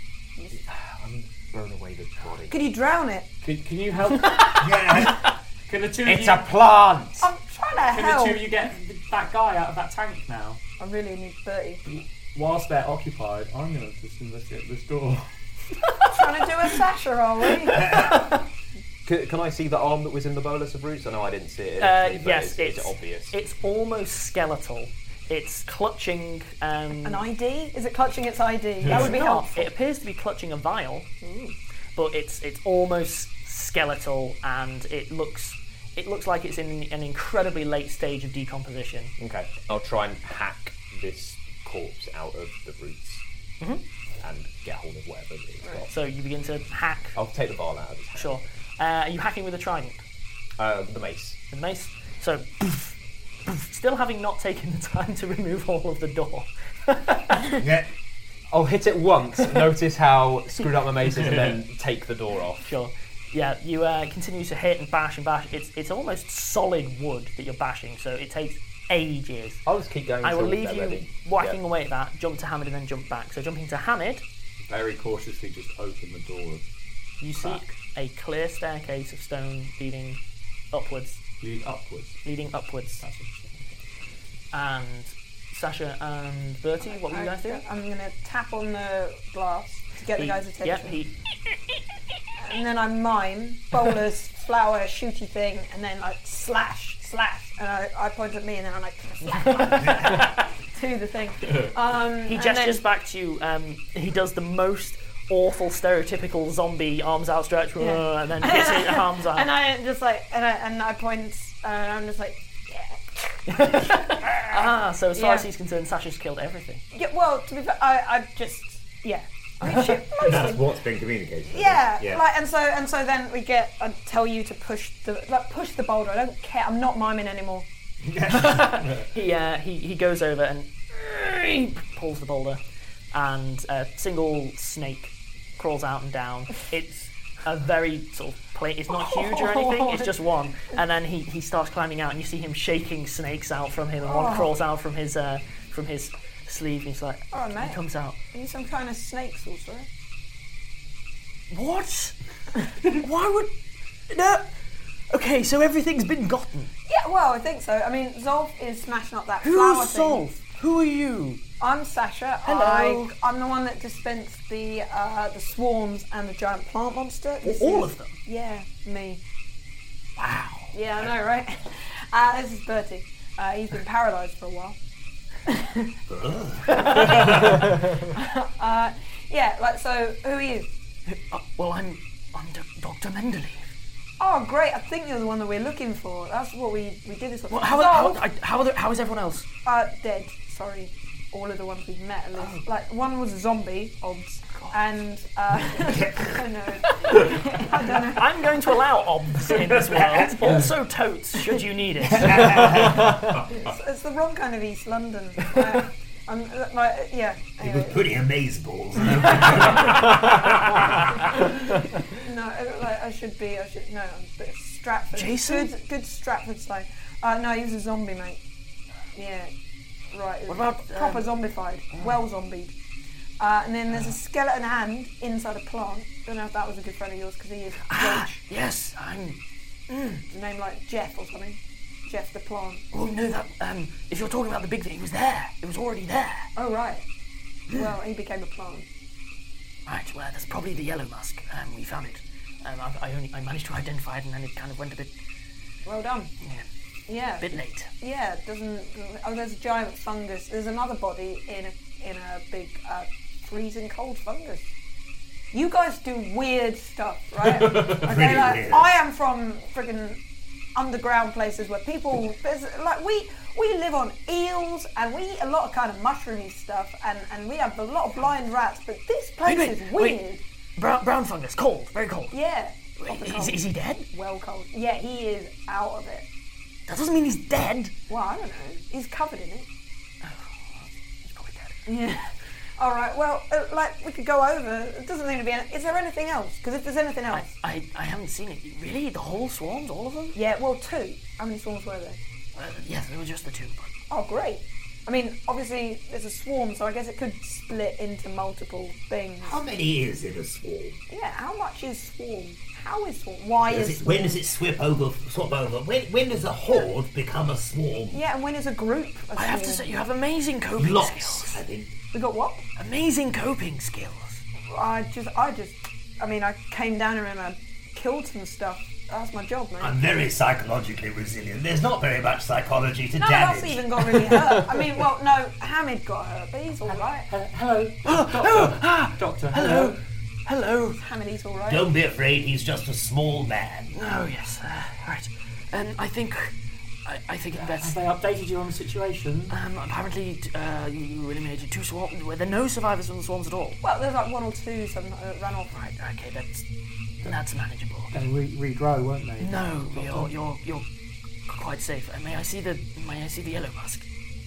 I'm throwing away the body. Could you drown it? Can, can you help? Yeah. Can the two of It's you? a plant. I'm trying to Can the help. two of you get that guy out of that tank now? I really need Bertie. Whilst they're occupied, I'm going to just investigate this door. Trying to do a Sasha, are we? Can, can I see the arm that was in the bolus of roots? I know I didn't see it. Uh, initially, but yes, it's, it's, it's obvious. It's almost skeletal. It's clutching. Um, An I D? Is it clutching its I D? That would be not. helpful. It appears to be clutching a vial, but it's it's almost skeletal, and it looks it looks like it's in an incredibly late stage of decomposition. Okay. I'll try and hack this corpse out of the roots Mhm. and get hold of whatever it's got. So you begin to hack. I'll take the vial out of his hand. Sure. Uh, are you hacking with a trident? Uh, the mace. With a mace? So, still having not taken the time to remove all of the door. Yeah. I'll hit it once, notice how screwed up my mace is, and then take the door off. Sure. Yeah, you uh, continue to hit and bash and bash. It's it's almost solid wood that you're bashing, so it takes ages. I'll just keep going. I will until leave they're you ready. whacking Yeah. away at that, jump to Hamid and then jump back. So jumping to Hamid, Very cautiously just open the door. you see Back. a clear staircase of stone leading upwards. Leading upwards. Leading upwards. That's interesting. And Sasha and Bertie, what will you guys do? I'm going to tap on the glass to get the He- guy's attention. Yep, he And then I mime, bowler's flower shooty thing, and then like slash, slash, and I, I point at me, and then I'm like, slash, to the thing. Um, He and gestures then- back to you. Um, he does the most awful, stereotypical zombie arms outstretched, Yeah. uh, and then hits his arms out. And I just like, and I, and I point, and I'm just like, ah, so as far Yeah. as he's concerned, Sasha's killed everything. yeah. Well, to be fair, I, I just, yeah. I mean, shit, That's mostly. what's been communicated. Yeah, yeah. like, and so and so then we get. I tell you to push the like push the boulder. I don't care. I'm not miming anymore. He uh, he he goes over and he pulls the boulder, and a single snake crawls out and down. It's a very sort of plain. It's not huge or anything. It's just one, and then he, he starts climbing out, and you see him shaking snakes out from him, and one Oh. crawls out from his uh, from his sleeve. And he's like, All right, he mate. comes out. Are you some kind of snake sorcerer? What? Why would no? Okay, so everything's been gotten. Yeah, well, I think so. I mean, Zolf is smashing up that Who's flower thing. Zolf? Who are you? I'm Sasha. Hello. I, I'm the one that dispensed the uh, the swarms and the giant plant monster. This All is- of them? Yeah, me. Wow. Yeah, I know, right? Uh, this is Bertie. Uh, he's been paralysed for a while. uh, yeah, like, so, who are you? Uh, well, I'm I'm D- Doctor Mendeley. Oh, great, I think you're the one that we're looking for. That's what we, we did this one. Well, how, how, Zolf, I, how, are the, how is everyone else? uh, dead, sorry. All of the ones we've met, at least. Like, one was a zombie, odds. And, uh, I don't know. I don't know. I'm going to allow obs in this world. Also totes, should you need it. It's, it's the wrong kind of East London. Uh, I'm, uh, like, yeah. It Anyway. was pretty amazeballs. No, uh, like, I should be, I should, no, I'm a bit of Stratford. Jason? Good, good Stratford slang. Uh, no, he was a zombie, mate. Yeah, right. What about, Proper um, zombified, well zombied. Uh, and then there's a skeleton hand inside a plant. Don't know if that was a good friend of yours, because he is Ah, Welsh. yes, I'm. His name like Jeff or something. Jeff the plant. Oh no, that um. If you're talking about the big thing, it was there. It was already there. Oh, right. Well, he became a plant. Right. Well, that's probably the yellow musk. Um, we found it. Um, I, I only I managed to identify it, and then it kind of went a bit, Well done. yeah, Yeah. a bit late. Yeah, it doesn't. Oh, there's a giant fungus. There's another body in a in a big uh, freezing cold fungus. You guys do weird stuff, right? Okay, like weird. I am from friggin' underground places where people there's like we we live on eels and we eat a lot of kind of mushroomy stuff and and we have a lot of blind rats. But this place Wait, is wait, weird. wait. Brown, brown fungus, cold, very cold. Yeah. Wait, proper is, cold. is he dead? Well cold. Yeah, he is out of it. That doesn't mean he's dead. Well, I don't know. He's covered in it. He's probably dead. Yeah. All right. Well, uh, like we could go over. It doesn't need to be. Any, is there anything else? Because if there's anything else, I, I I haven't seen it. Really, the whole swarms, all of them? yeah. Well, two. How many swarms were there? Uh, yes, there were just the two. But Oh, great. I mean, obviously there's a swarm, so I guess it could split into multiple things. How many is in a swarm? Yeah. How much is swarm? How is swarm? Why Does is it, when does it swip over, swap over? When, when does a horde become a swarm? Yeah, and when is a group? A I have to swarm? say, you have amazing coping Lots, skills. I think. We got what? Amazing coping skills. I just, I just, I mean, I came down here and I killed some stuff. That's my job, man. I'm very psychologically resilient. There's not very much psychology to None of damage. us even got really hurt. I mean, well, no, Hamid got hurt, but he's all right. Hello. Ah, Doctor. hello, hello. Hamid, he's all right. Don't be afraid, he's just a small man. Oh yes, uh, right. Um, I think, I, I think Have that's. they updated you on the situation? Um, apparently, uh, you eliminated two swarms. Were there no survivors from the swarms at all? Well, there's like one or two some uh, ran off. Right. Okay, that's that's manageable. They re- regrow, won't they? No, you're you're you're quite safe. Uh, may I see the may I see the yellow musk?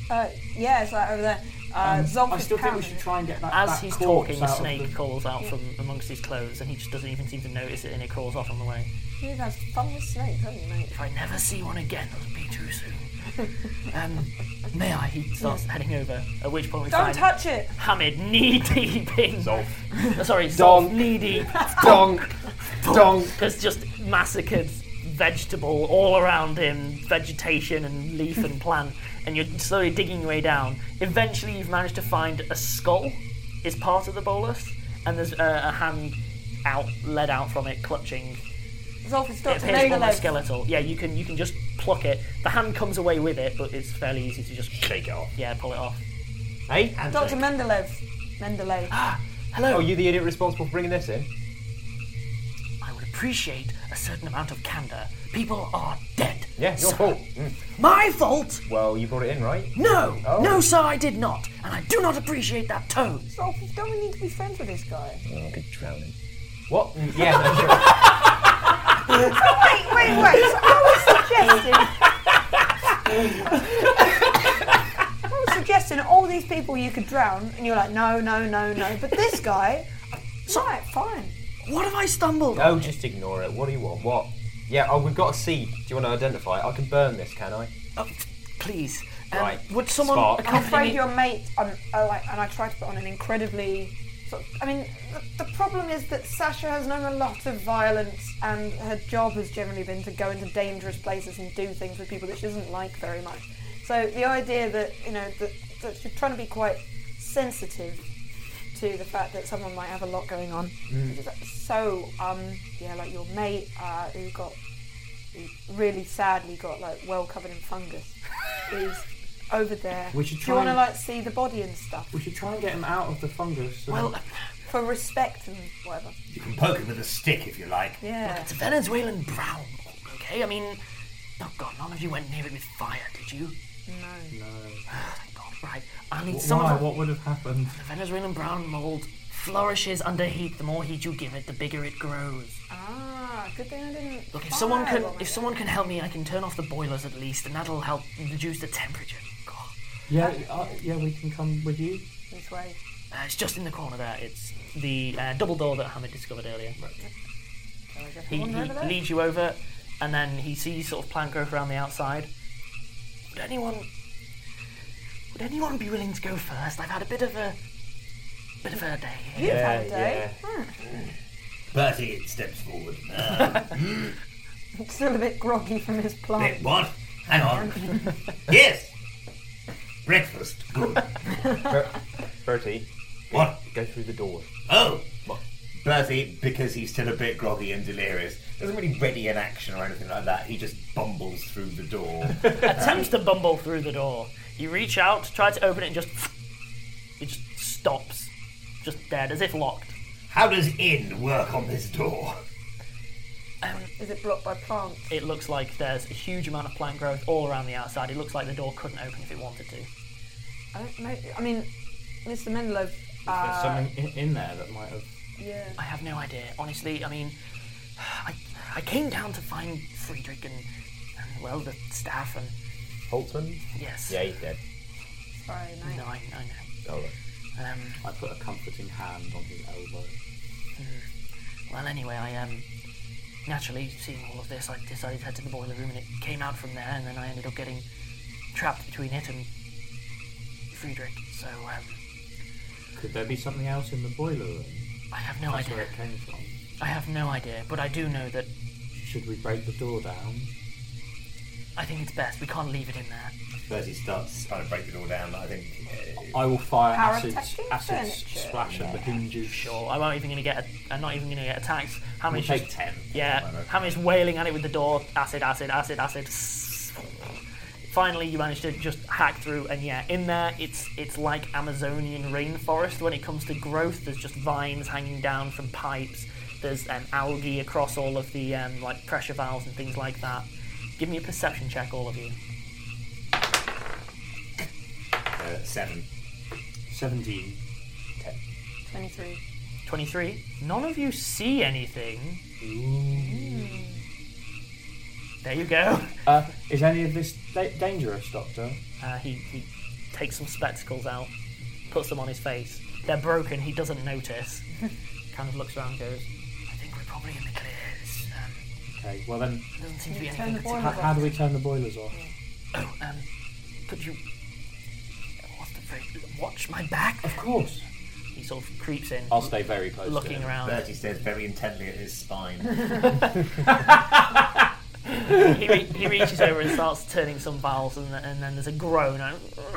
Uh, yeah, it's like over there. Uh, Um, Zolf I is still think we pounding should it. try and get that. As that he's corpse talking, a out of snake the- crawls out from amongst his clothes, and he just doesn't even seem to notice it, and it crawls off on the way. You've had fun with snakes, haven't you, mate? If I never see one again, it'll be too soon. um, may I? He starts heading over. At which point we Don't find touch it! Hamid knee deep in. Zolf. Uh, sorry, Zolf Donk. knee deep. Donk. Donk. There's just massacred vegetable all around him, vegetation and leaf and plant, and you're slowly digging your way down. Eventually, you've managed to find a skull is part of the bolus, and there's a, a hand out, led out from it, clutching. Zolf is It Doctor appears almost Mendeleev. skeletal. Yeah, you can you can just pluck it. The hand comes away with it, but it's fairly easy to just Shake it off. yeah, pull it off. Hey? Doctor Mendeleev. Mendeleev. Hello. Oh, you the idiot responsible for bringing this in? I would appreciate a certain amount of candor. People are dead. Yeah, your sir. fault. Mm. My fault? Well, you brought it in, right? No, Oh. no, sir, I did not, and I do not appreciate that tone. Zolf, don't we need to be friends with this guy? Oh, I could drown him. What? Mm, yeah, no, sure. Wait, wait, wait. So I was suggesting. I was suggesting all these people you could drown, and you're like, no, no, no, no. But this guy, right, fine. What have I stumbled Oh, on? just ignore it. What do you want? What? Yeah, oh, we've got a seed. Do you want to identify it? I can burn this, can I? Oh, please. Um, Right. Would someone Spark. I'm accompany afraid me? your mate, um, uh, like, and I tried to put on an incredibly. Sort of, I mean, the, the problem is that Sasha has known a lot of violence, and her job has generally been to go into dangerous places and do things with people that she doesn't like very much. So the idea that you know that, that she's trying to be quite sensitive to the fact that someone might have a lot going on. So, um, yeah, like your mate uh, who got who really sadly got like well covered in fungus is over there. We should Do you try want to and- like see the body and stuff We should try and get him out of the fungus. and- Well, for respect and whatever? You can poke him with a stick if you like. Yeah. it's Venezuelan brown, okay? I mean, oh god, none of you went near it with fire, did you? No. no. Thank god, right. I need Why? some of What would have happened? the Venezuelan brown mold flourishes under heat. The more heat you give it, the bigger it grows. Ah, good thing I didn't. Look, if fire someone can, on if it. someone can help me, I can turn off the boilers at least, and that'll help reduce the temperature. God. Yeah, uh, yeah, we can come with you. This way. Uh, it's just in the corner there. It's the uh, double door that Hamid discovered earlier. Shall I get He, the one he over there? leads you over, and then he sees sort of plant growth around the outside. Would anyone, would anyone be willing to go first? I've had a bit of a, bit of a day. You've Yeah, had a day. Bertie steps forward. Uh, Still a bit groggy from his plant. Wait, what? Hang on. Yes. Breakfast. Good. Ber- Bertie, What? go through the door. Oh. Bertie, because he's still a bit groggy and delirious, doesn't really ready an action or anything like that. He just bumbles through the door. Attempts to bumble through the door. You reach out, try to open it, and just it just stops, just dead, as if locked. How does in work on this door? Um, Is it blocked by plants? it looks like there's a huge amount of plant growth all around the outside. It looks like the door couldn't open if it wanted to. I don't know. I mean, Mister Mendeleev. There's Uh, something in, in there that might have. yeah. I have no idea. Honestly, I mean, I I came down to find Friedrich and, and well, the staff and Holtzman? yes. Yeah, he's dead. Sorry, mate. No, I, I know. Oh, right. Um, I put a comforting hand on his elbow. well, anyway, I um naturally seeing all of this, I decided to head to the boiler room, and it came out from there, and then I ended up getting trapped between it and Friedrich. So um, Could there be something else in the boiler room? I have no That's idea. where it came from. I have no idea, but I do know that Should we break the door down? I think it's best. We can't leave it in there. Bertie starts trying to break the door down. I think. Uh, I will fire Power acid, attacking acid furniture. splash at the hinges. Sure, I'm not even going to get. A, I'm not even going to get attacked. How We'll many? take ten. Yeah, Hammy's wailing at it with the door. Acid, acid, acid, acid. Finally, you manage to just hack through, and yeah, in there, it's it's like Amazonian rainforest when it comes to growth. There's just vines hanging down from pipes. There's um, algae across all of the um, like pressure valves and things like that. Give me a perception check, all of you. uh, seven. Seventeen. Twenty-three. twenty-three. None of you see anything. There you go. Uh, is any of this da- dangerous, Doctor? Uh, he, he takes some spectacles out, puts them on his face. They're broken, he doesn't notice. Kind of looks around and goes, I think we're probably in the clear. It's, um, Okay, well then, doesn't seem to be Turn anything the particular. how, how do we turn the boilers off? Oh, um, could you... What's the phrase? Watch my back? Of course. He sort of creeps in. I'll stay very close to Looking him. around. Bertie stares very intently at his spine. he, re- he reaches over and starts turning some valves, and, th- and then there's a groan. And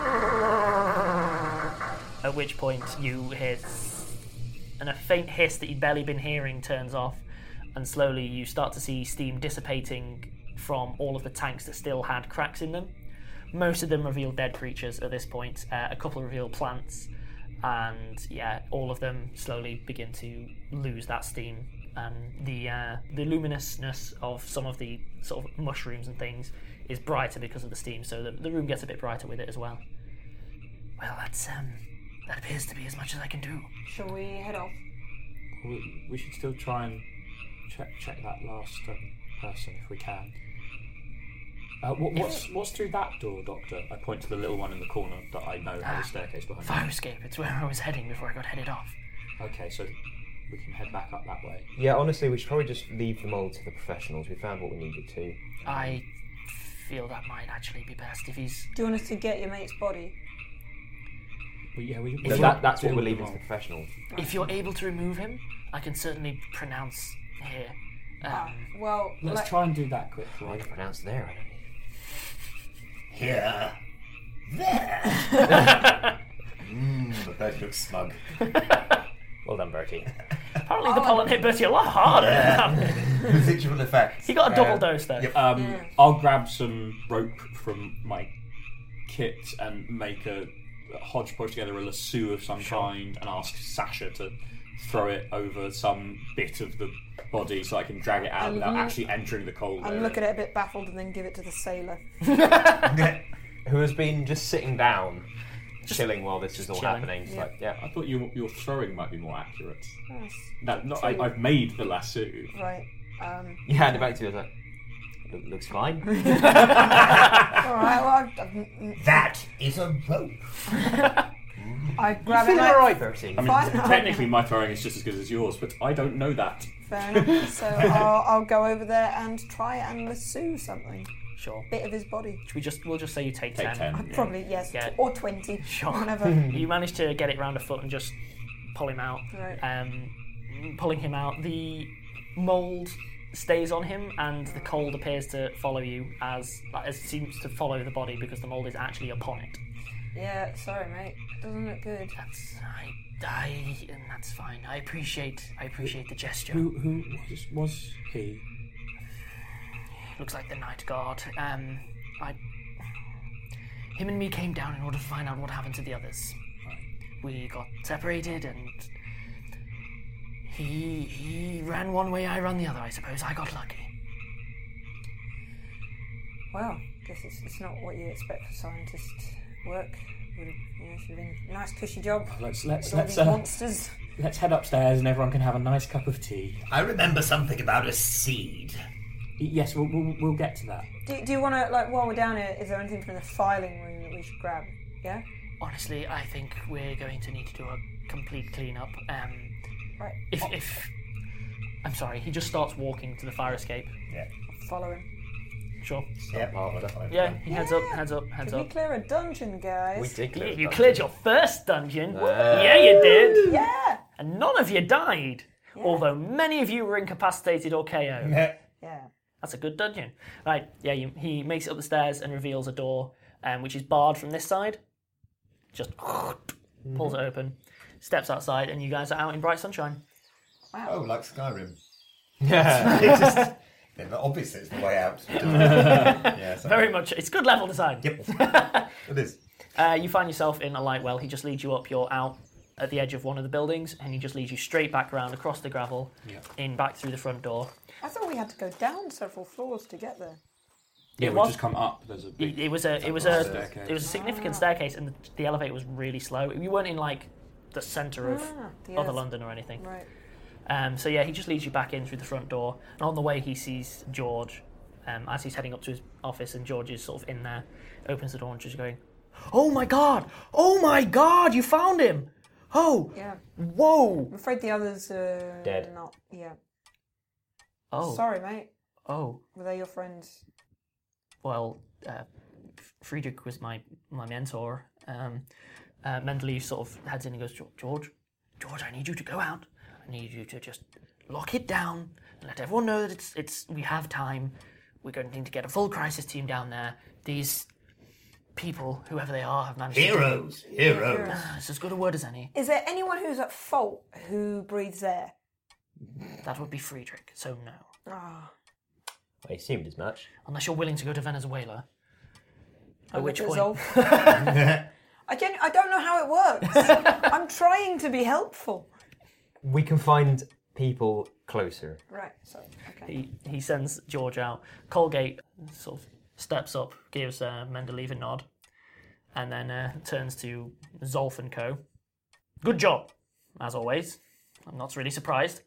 at which point you hear, and a faint hiss that you'd barely been hearing turns off, and slowly you start to see steam dissipating from all of the tanks that still had cracks in them. Most of them reveal dead creatures at this point. Uh, a couple reveal plants, and yeah, all of them slowly begin to lose that steam. And the uh, the luminousness of some of the sort of mushrooms and things is brighter because of the steam, so the, the room gets a bit brighter with it as well. Well, that's um, that appears to be as much as I can do. Shall we head off? We, we should still try and check check that last um, person if we can. Uh, what, what's what's through that door, Doctor? I point to the little one in the corner that I know has a staircase behind Fire it. escape. It's where I was heading before I got headed off. Okay, so we can head back up that way. Yeah, honestly, we should probably just leave the mould to the professionals. We found what we needed to. I feel that might actually be best if he's. Do you want us to get your mate's body? Well, yeah, we, So we- that, that's what deal we're with leaving them to the professionals. If you're able to remove him, I can certainly pronounce here. Um, Ah, well, Let's let- try and do that quickly. I can pronounce there. I don't need. Here. There. Mmm, the bird looks smug. Well done, Bertie. apparently the pollen hit Bertie a lot harder. Yeah. Residual effects. He got a double Uh, dose though. Yep. Um, Yeah. I'll grab some rope from my kit and make a hodgepodge together, a lasso of some kind, and ask Sasha to throw it over some bit of the body so I can drag it out And without you- actually entering the cold and area. look at it a bit baffled and then give it to the sailor. Who has been just sitting down, chilling while this is all chilling. happening. It's Yeah. like, yeah. I thought your your throwing might be more accurate. Yes. No, no, I, I've made the lasso. Right. Um, You hand it back to you. I was like, "Look, looks fine." all right. Well, I've, I've, That is a rope. I You grab it. feeling and I- alright, Bertie? I mean, Fine. technically my throwing is just as good as yours, but I don't know that. Fair enough. So I'll, I'll go over there and try and lasso something. Sure. Bit of his body. Should we just we'll just say you take, Take ten. Yeah. Probably yes. Yeah. Or twenty. Sure. Whatever. You manage to get it round a foot and just pull him out. Right. Um, pulling him out, the mould stays on him, and the cold appears to follow you as as seems to follow the body because the mould is actually upon it. Yeah. Sorry, mate. Doesn't look good. That's I, I and that's fine. I appreciate I appreciate the gesture. Who who was, was he? Looks like the night guard. Um, I. Him and me came down in order to find out what happened to the others. We got separated, and he he ran one way, I ran the other. I suppose I got lucky. Well, guess it's, it's not what you expect for scientist work. Would have, you know, should have been a nice cushy job. Let's let's With all let's these uh, monsters. let's head upstairs and everyone can have a nice cup of tea. I remember something about a seed. Yes, we'll we'll, we'll get to that. Do, do you want to, like, while we're down here, is there anything from the filing room that we should grab? Yeah? Honestly, I think we're going to need to do a complete clean-up. Um, Right. if if I'm sorry, he just starts walking to the fire escape. Yeah. Follow him. Sure. Yep. Yeah, he heads up, heads up, heads Did we up. clear a dungeon, guys? We did clear Yeah, the you dungeon. cleared your first dungeon. Uh, Yeah, you did. Yeah! And none of you died. Although many of you were incapacitated or K O'd. Yeah. Yeah. That's a good dungeon. Right, yeah, you, he makes it up the stairs and reveals a door, um, which is barred from this side. Just pulls it open, steps outside, and you guys are out in bright sunshine. Oh, like Skyrim. Yeah. It's just, yeah, but obviously it's the way out. Yeah, so- Very much, it's good level design. Yep. It is. Uh, you find yourself in a light well. He just leads you up. You're out at the edge of one of the buildings, and he just leads you straight back round across the gravel, in back through the front door. I thought we had to go down several floors to get there. Yeah, It we was- just come up. There's a It, big it was a, it was a, staircase. it was a significant staircase, and the, the elevator was really slow. You weren't in like the centre of Ah, the other earth. London or anything. Right. Um, so yeah, he just leads you back in through the front door, and on the way he sees George um, as he's heading up to his office, and George is sort of in there, opens the door and just going, Oh my god! Oh my god! You found him! Oh! Yeah. Whoa! I'm afraid the others are Dead. not. Yeah. Oh. Sorry, mate. Oh. Were they your friends? Well, uh, Friedrich was my, my mentor. Um, uh, Mendeleev sort of heads in and goes, George, George, I need you to go out. I need you to just lock it down and let everyone know that it's it's we have time. We're going to need to get a full crisis team down there. These people, whoever they are, have managed Heroes, to... heroes. Uh, it's as good a word as any. Is there anyone who's at fault who breathes air? That would be Friedrich, so no. Ah. Well, he seemed as much. Unless you're willing to go to Venezuela. At Over which to point... Zolf. I, gen- I don't know how it works. I'm trying to be helpful. We can find people closer. Right, so, okay. He he sends George out. Colgate sort of steps up, gives uh, Mendeleev a nod, and then uh, turns to Zolf and co. Good job, as always. I'm not really surprised.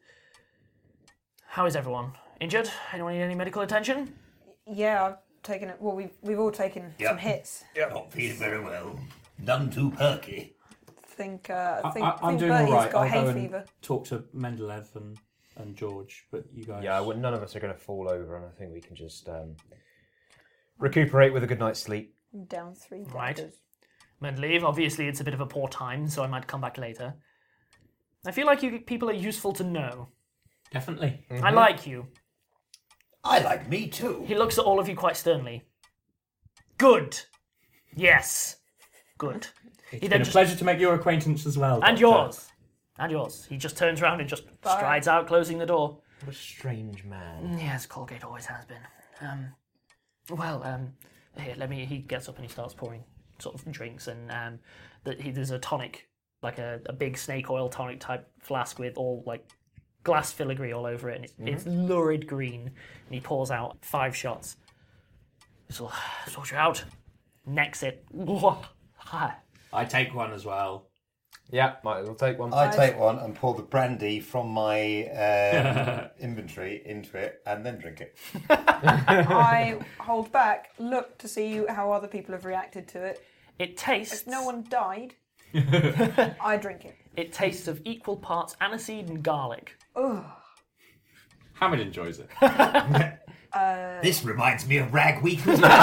How is everyone? Injured? Anyone need any medical attention? Yeah, I've taken it. Well, we've, we've all taken Yep. some hits. Yeah, not feeling very well. None too perky. I think, uh, I think, I, I I'm think doing all Bertie's right. got I'll hay go and fever. talk to Mendeleev and, and George, but you guys... Yeah, well, none of us are going to fall over, and I think we can just um, recuperate with a good night's sleep. Down three Right. daggers. Mendeleev, obviously it's a bit of a poor time, so I might come back later. I feel like you people are useful to know. Definitely. I like you. I like me too. He looks at all of you quite sternly. Good. Yes. Good. It's He been then a just- pleasure to make your acquaintance as well. And Doctor. yours. And yours. He just turns around and just Bye. strides out, closing the door. What a strange man. Yes, Colgate always has been. Um, well, um, here, let me. He gets up and he starts pouring sort of drinks, and um, the, he, there's a tonic, like a, a big snake oil tonic type flask with all like glass filigree all over it, and it's, Mm-hmm. it's lurid green. And he pours out five shots. This will sort you out. Necks it. Hi. I take one as well. Yeah, might as well take one. I take one and pour the brandy from my um, inventory into it and then drink it. I hold back, look to see how other people have reacted to it. It tastes. If no one died, I drink it. It tastes of equal parts aniseed and garlic. Ugh. Hammond enjoys it. This reminds me of Rag Week.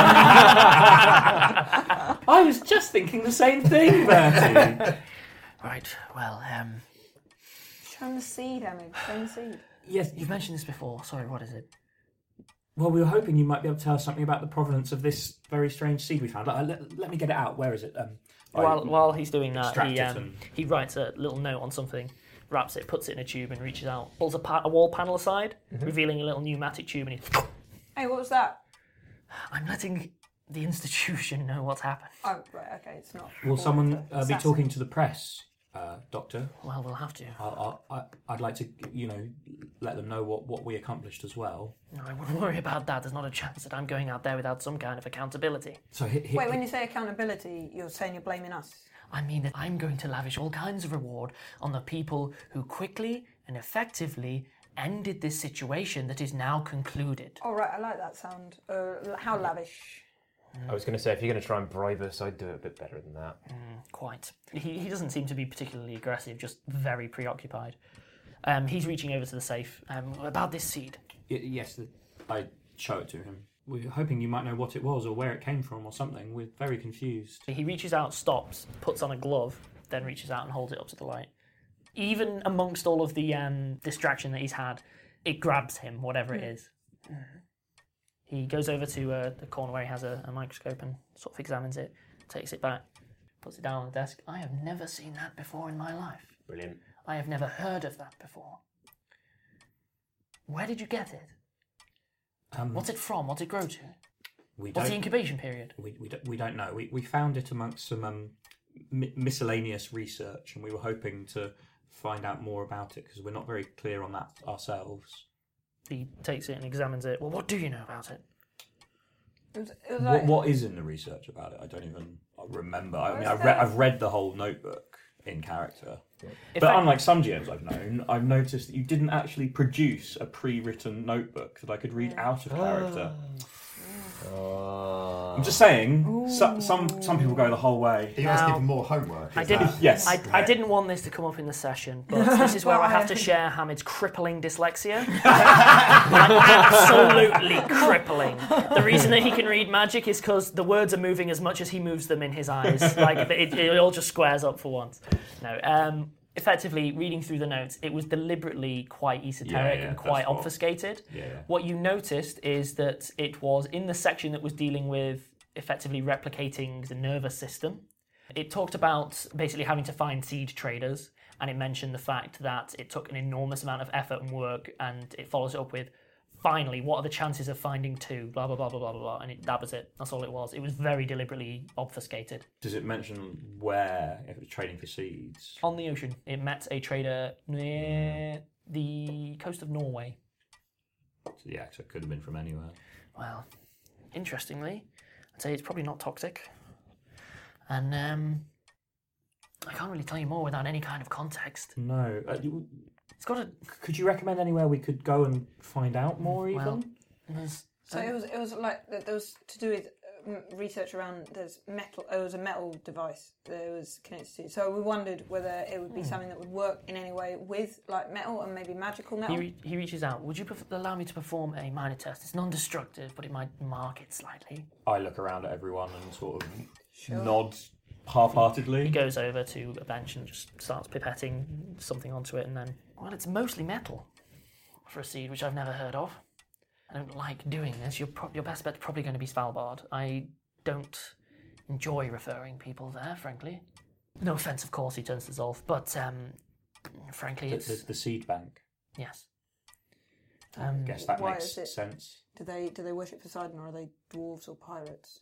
I was just thinking the same thing, Bertie. Right, well, um... Show him the seed, Emmy. Show him the seed. Yes, You've mentioned this before. Sorry, what is it? well, we were hoping you might be able to tell us something about the provenance of this very strange seed we found. Let, let, let me get it out. Where is it? Um, While, I- while he's doing that, extract he, it um, and- he writes a little note on something, wraps it, puts it in a tube, and reaches out, pulls a, pa- a wall panel aside, revealing a little pneumatic tube, and he... Hey, what was that? I'm letting the institution know what's happened. Oh, right, okay, it's not. Will someone uh, be Assassin. talking to the press, uh, Doctor? Well, we'll have to. I, I, I'd like to, you know, let them know what, what we accomplished as well. No, I wouldn't worry about that. There's not a chance that I'm going out there without some kind of accountability. So he, he, Wait, when you say accountability, you're saying you're blaming us? I mean that I'm going to lavish all kinds of reward on the people who quickly and effectively ended this situation that is now concluded. All right, I like that sound. Uh, how lavish? I was going to say, if you're going to try and bribe us, I'd do it a bit better than that. Quite. He, he doesn't seem to be particularly aggressive, just very preoccupied. Um, he's reaching over to the safe. Um, about this seed. Y- yes, the, I show it to him. We were hoping you might know what it was or where it came from or something. We're very confused. He reaches out, stops, puts on a glove, then reaches out and holds it up to the light. Even amongst all of the um, distraction that he's had, it grabs him, whatever it is. He goes over to uh, the corner where he has a, a microscope and sort of examines it, takes it back, puts it down on the desk. I have never seen that before in my life. Brilliant. I have never heard of that before. Where did you get it? Um, What's it from? What's it grow to? we What's the don't, incubation period? we, we, don't, we don't know. We, we found it amongst some um, mi- miscellaneous research, and we were hoping to find out more about it because we're not very clear on that ourselves. He takes it and examines it. Well, what do you know about it? It was, it was What, like, what is in the research about it? I don't even remember. I mean, Where's I've that? read, I've read the whole notebook in character. In but fact- unlike some G Ms I've known, I've noticed that you didn't actually produce a pre-written notebook that I could read out of character. Ah. I'm just saying, so, some some people go the whole way. Are you asking for more homework? I Is didn't. that- Yes. I, I didn't want this to come up in the session, but this is where I have to share Hamid's crippling dyslexia. Like, absolutely crippling. The reason that he can read magic is because the words are moving as much as he moves them in his eyes. Like it, it all just squares up for once. No. Um, Effectively, reading through the notes, it was deliberately quite esoteric Yeah, yeah, and quite that's what- obfuscated. Yeah, yeah. What you noticed is that it was in the section that was dealing with effectively replicating the nervous system. It talked about basically having to find seed traders, and it mentioned the fact that it took an enormous amount of effort and work, and it follows it up with, finally, what are the chances of finding two, blah, blah, blah, blah, blah, blah, blah, and it, that was it. That's all it was. It was very deliberately obfuscated. Does it mention where it was trading for seeds? On the ocean, it met a trader near the coast of Norway. So, yeah, so it could have been from anywhere. Well, interestingly, I'd say it's probably not toxic. And um, I can't really tell you more without any kind of context. No. Uh, you, It's got a... could you recommend anywhere we could go and find out more, even? Well, there's... So it was it was like there was to do with um, research around there's metal. It was a metal device that it was connected to. So we wondered whether it would be something that would work in any way with like metal and maybe magical metal. He, re- he reaches out. Would you pref- allow me to perform a minor test? It's non-destructive, but it might mark it slightly. I look around at everyone and sort of Sure. nod half-heartedly. He goes over to a bench and just starts pipetting something onto it, and then... Well, it's mostly metal for a seed, which I've never heard of. I don't like doing this. Your, pro- your best bet's probably going to be Svalbard. I don't enjoy referring people there, frankly. No offence, of course, he turns to Zolf, but um, frankly, The, it's... the, the seed bank. Yes. I Um, guess that Why makes is it- sense. Do they do they worship Poseidon or are they dwarves or pirates?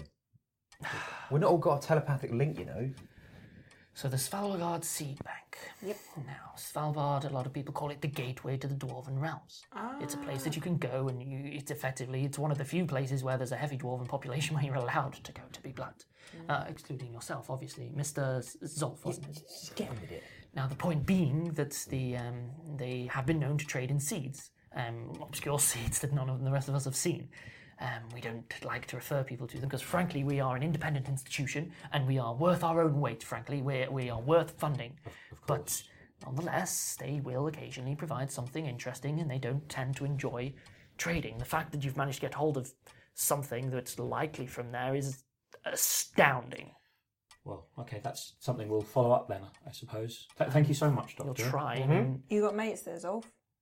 We've not all got a telepathic link, you know. So the Svalbard Seed Bank. Yep. Now, Svalbard, a lot of people call it the gateway to the Dwarven realms. Ah. It's a place that you can go, and you, it's effectively, it's one of the few places where there's a heavy Dwarven population where you're allowed to go, to be blunt. Mm. Uh, excluding yourself, obviously. Mister Z- Zolf, wasn't it? Just get on with it. Now, the point being that the um, they have been known to trade in seeds, um, obscure seeds that none of the rest of us have seen. Um, we don't like to refer people to them because, frankly, we are an independent institution and we are worth our own weight, frankly. We're, we are worth funding. But nonetheless, they will occasionally provide something interesting and they don't tend to enjoy trading. The fact that you've managed to get hold of something that's likely from there is astounding. Well, okay, that's something we'll follow up then, I suppose. Th- thank you so much, Doctor. You'll try. Mm-hmm. I mean, You got mates there, Zolf?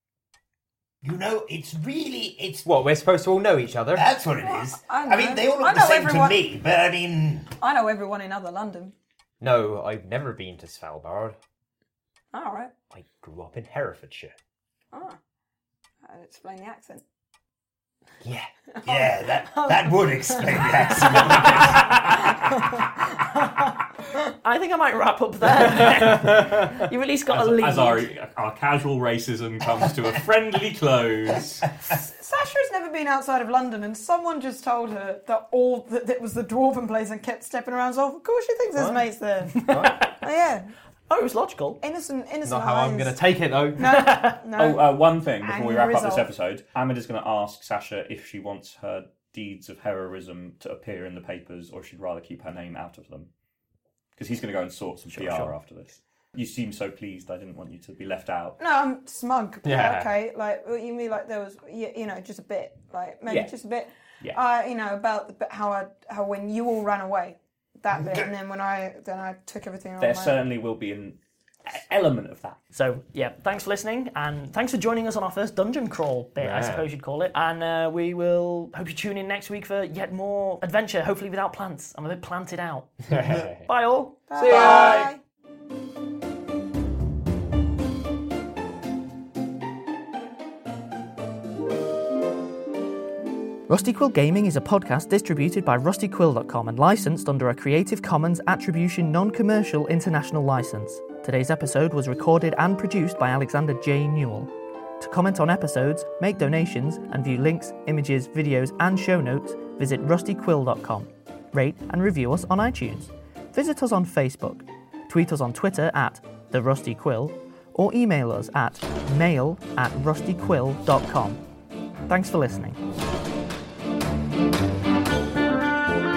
You know, it's really, it's... What, we're supposed to all know each other? That's what it is. I I, mean, know. they all I look the know same everyone. to me, but I mean... I know everyone in other London. No, I've never been to Svalbard. All right. I grew up in Herefordshire. Ah, that'd explain the accent. Yeah. Yeah, that, that would explain the accent. I think I might wrap up there. You've at least got As, a lead. as our, our casual racism comes to a friendly close. Sasha's never been outside of London, and someone just told her that all that it was the dwarven place and kept stepping around. So of course she thinks there's mates there. Oh, yeah, Oh, it was logical. innocent, innocent. Not how I'm eyes. going to take it, though. No, no. Oh, uh, one thing before we wrap Angry up this result. episode. Ahmed is going to ask Sasha if she wants her deeds of heroism to appear in the papers or she'd rather keep her name out of them. Because he's going to go and sort some P R sure. after this. You seem so pleased. I didn't want you to be left out. No, I'm smug. But Yeah. Okay, like what you mean, like there was, you, you know, just a bit, like maybe Yeah. just a bit. Yeah. Uh, you know about the bit how I how when you all ran away, that bit, and then when I then I took everything on There my own. certainly will be an element of that. So, yeah, thanks for listening, and thanks for joining us on our first dungeon crawl bit, I Yeah. suppose you'd call it. And uh, we will hope you tune in next week for yet more adventure, hopefully without plants. I'm a bit planted out. Bye, all. See ya. Rusty Quill Gaming is a podcast distributed by rusty quill dot com and licensed under a Creative Commons Attribution Non-Commercial International License. Today's episode was recorded and produced by Alexander J. Newell. To comment on episodes, make donations, and view links, images, videos, and show notes, visit rusty quill dot com. Rate and review us on iTunes. Visit us on Facebook. Tweet us on Twitter at The Rusty Quill, or email us at mail at rusty quill dot com. Thanks for listening. Bye.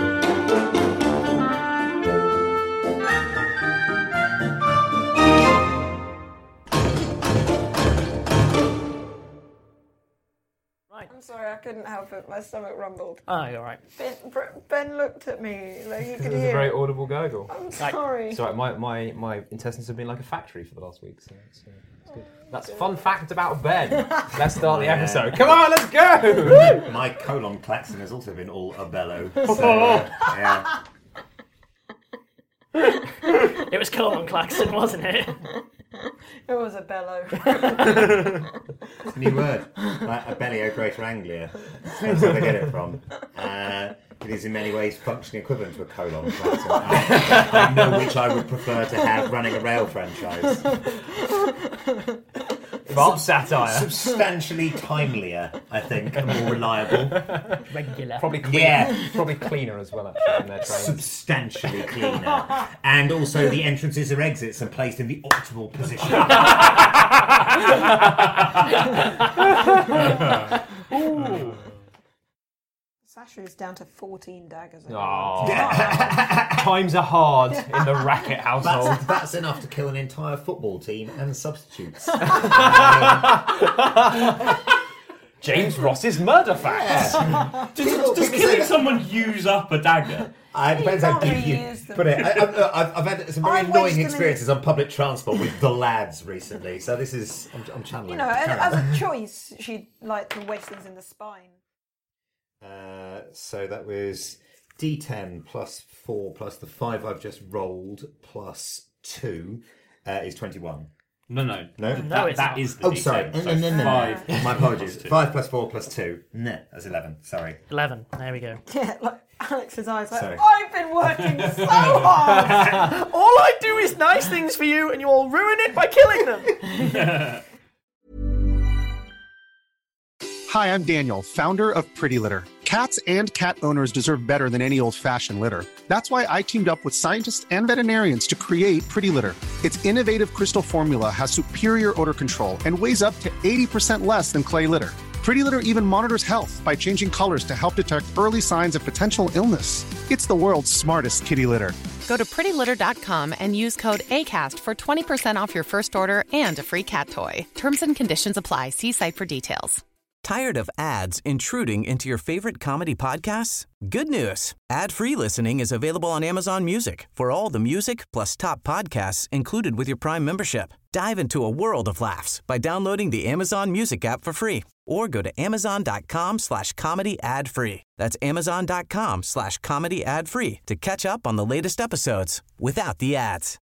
right. I'm sorry, I couldn't help it. My stomach rumbled. Oh, you're right. Ben, Ben looked at me like you It could was hear. a very audible gurgle. I'm sorry. It's all right, my, my, my intestines have been like a factory for the last week, so it's, uh, it's good. That's fun fact about Ben. Let's start the Yeah. episode. Come on, let's go! My colon klaxon has also been all a bellow. So, uh, yeah. It was colon klaxon, wasn't it? It was a bellow. It's a new word. Like Abellio Greater Anglia. That's where they get it from. Uh, it is in many ways functioning equivalent to a colon klaxon. I, I know which I would prefer to have running a rail franchise. Farm satire. Substantially timelier, I think, and more reliable. Regular. Probably clean, Yeah. probably cleaner as well, actually, in their training. Substantially cleaner. And also the entrances are exits and placed in the optimal position. Sasha is down to fourteen daggers. Oh. Times are hard in the Racket household. That's, that's enough to kill an entire football team and substitutes. James Ross's murder facts. Does, does killing someone use up a dagger? Uh, it depends how can't deep you reuse them. put it. I, I've, I've, I've had some very I've annoying wasted them experiences on public transport with the lads recently, so this is I'm, I'm channeling. You know, it. as, as a choice, she'd like to waste things in the spine. Uh, so that was D ten plus four plus the five I've just rolled plus two uh, is twenty-one. No, no, No? No, that, it's that not. is the Oh, D ten. sorry. So No, no, no, no. five. My apologies. Plus two. Five plus four plus two. No, that's eleven. Sorry. eleven. There we go. Yeah, like Alex's eyes. Like, Sorry. I've been working so hard. All I do is nice things for you, and you all ruin it by killing them. Hi, I'm Daniel, founder of Pretty Litter. Cats and cat owners deserve better than any old-fashioned litter. That's why I teamed up with scientists and veterinarians to create Pretty Litter. Its innovative crystal formula has superior odor control and weighs up to eighty percent less than clay litter. Pretty Litter even monitors health by changing colors to help detect early signs of potential illness. It's the world's smartest kitty litter. Go to pretty litter dot com and use code ACAST for twenty percent off your first order and a free cat toy. Terms and conditions apply. See site for details. Tired of ads intruding into your favorite comedy podcasts? Good news. Ad-free listening is available on Amazon Music for all the music plus top podcasts included with your Prime membership. Dive into a world of laughs by downloading the Amazon Music app for free or go to amazon.com slash comedy ad free. That's amazon.com slash comedy ad free to catch up on the latest episodes without the ads.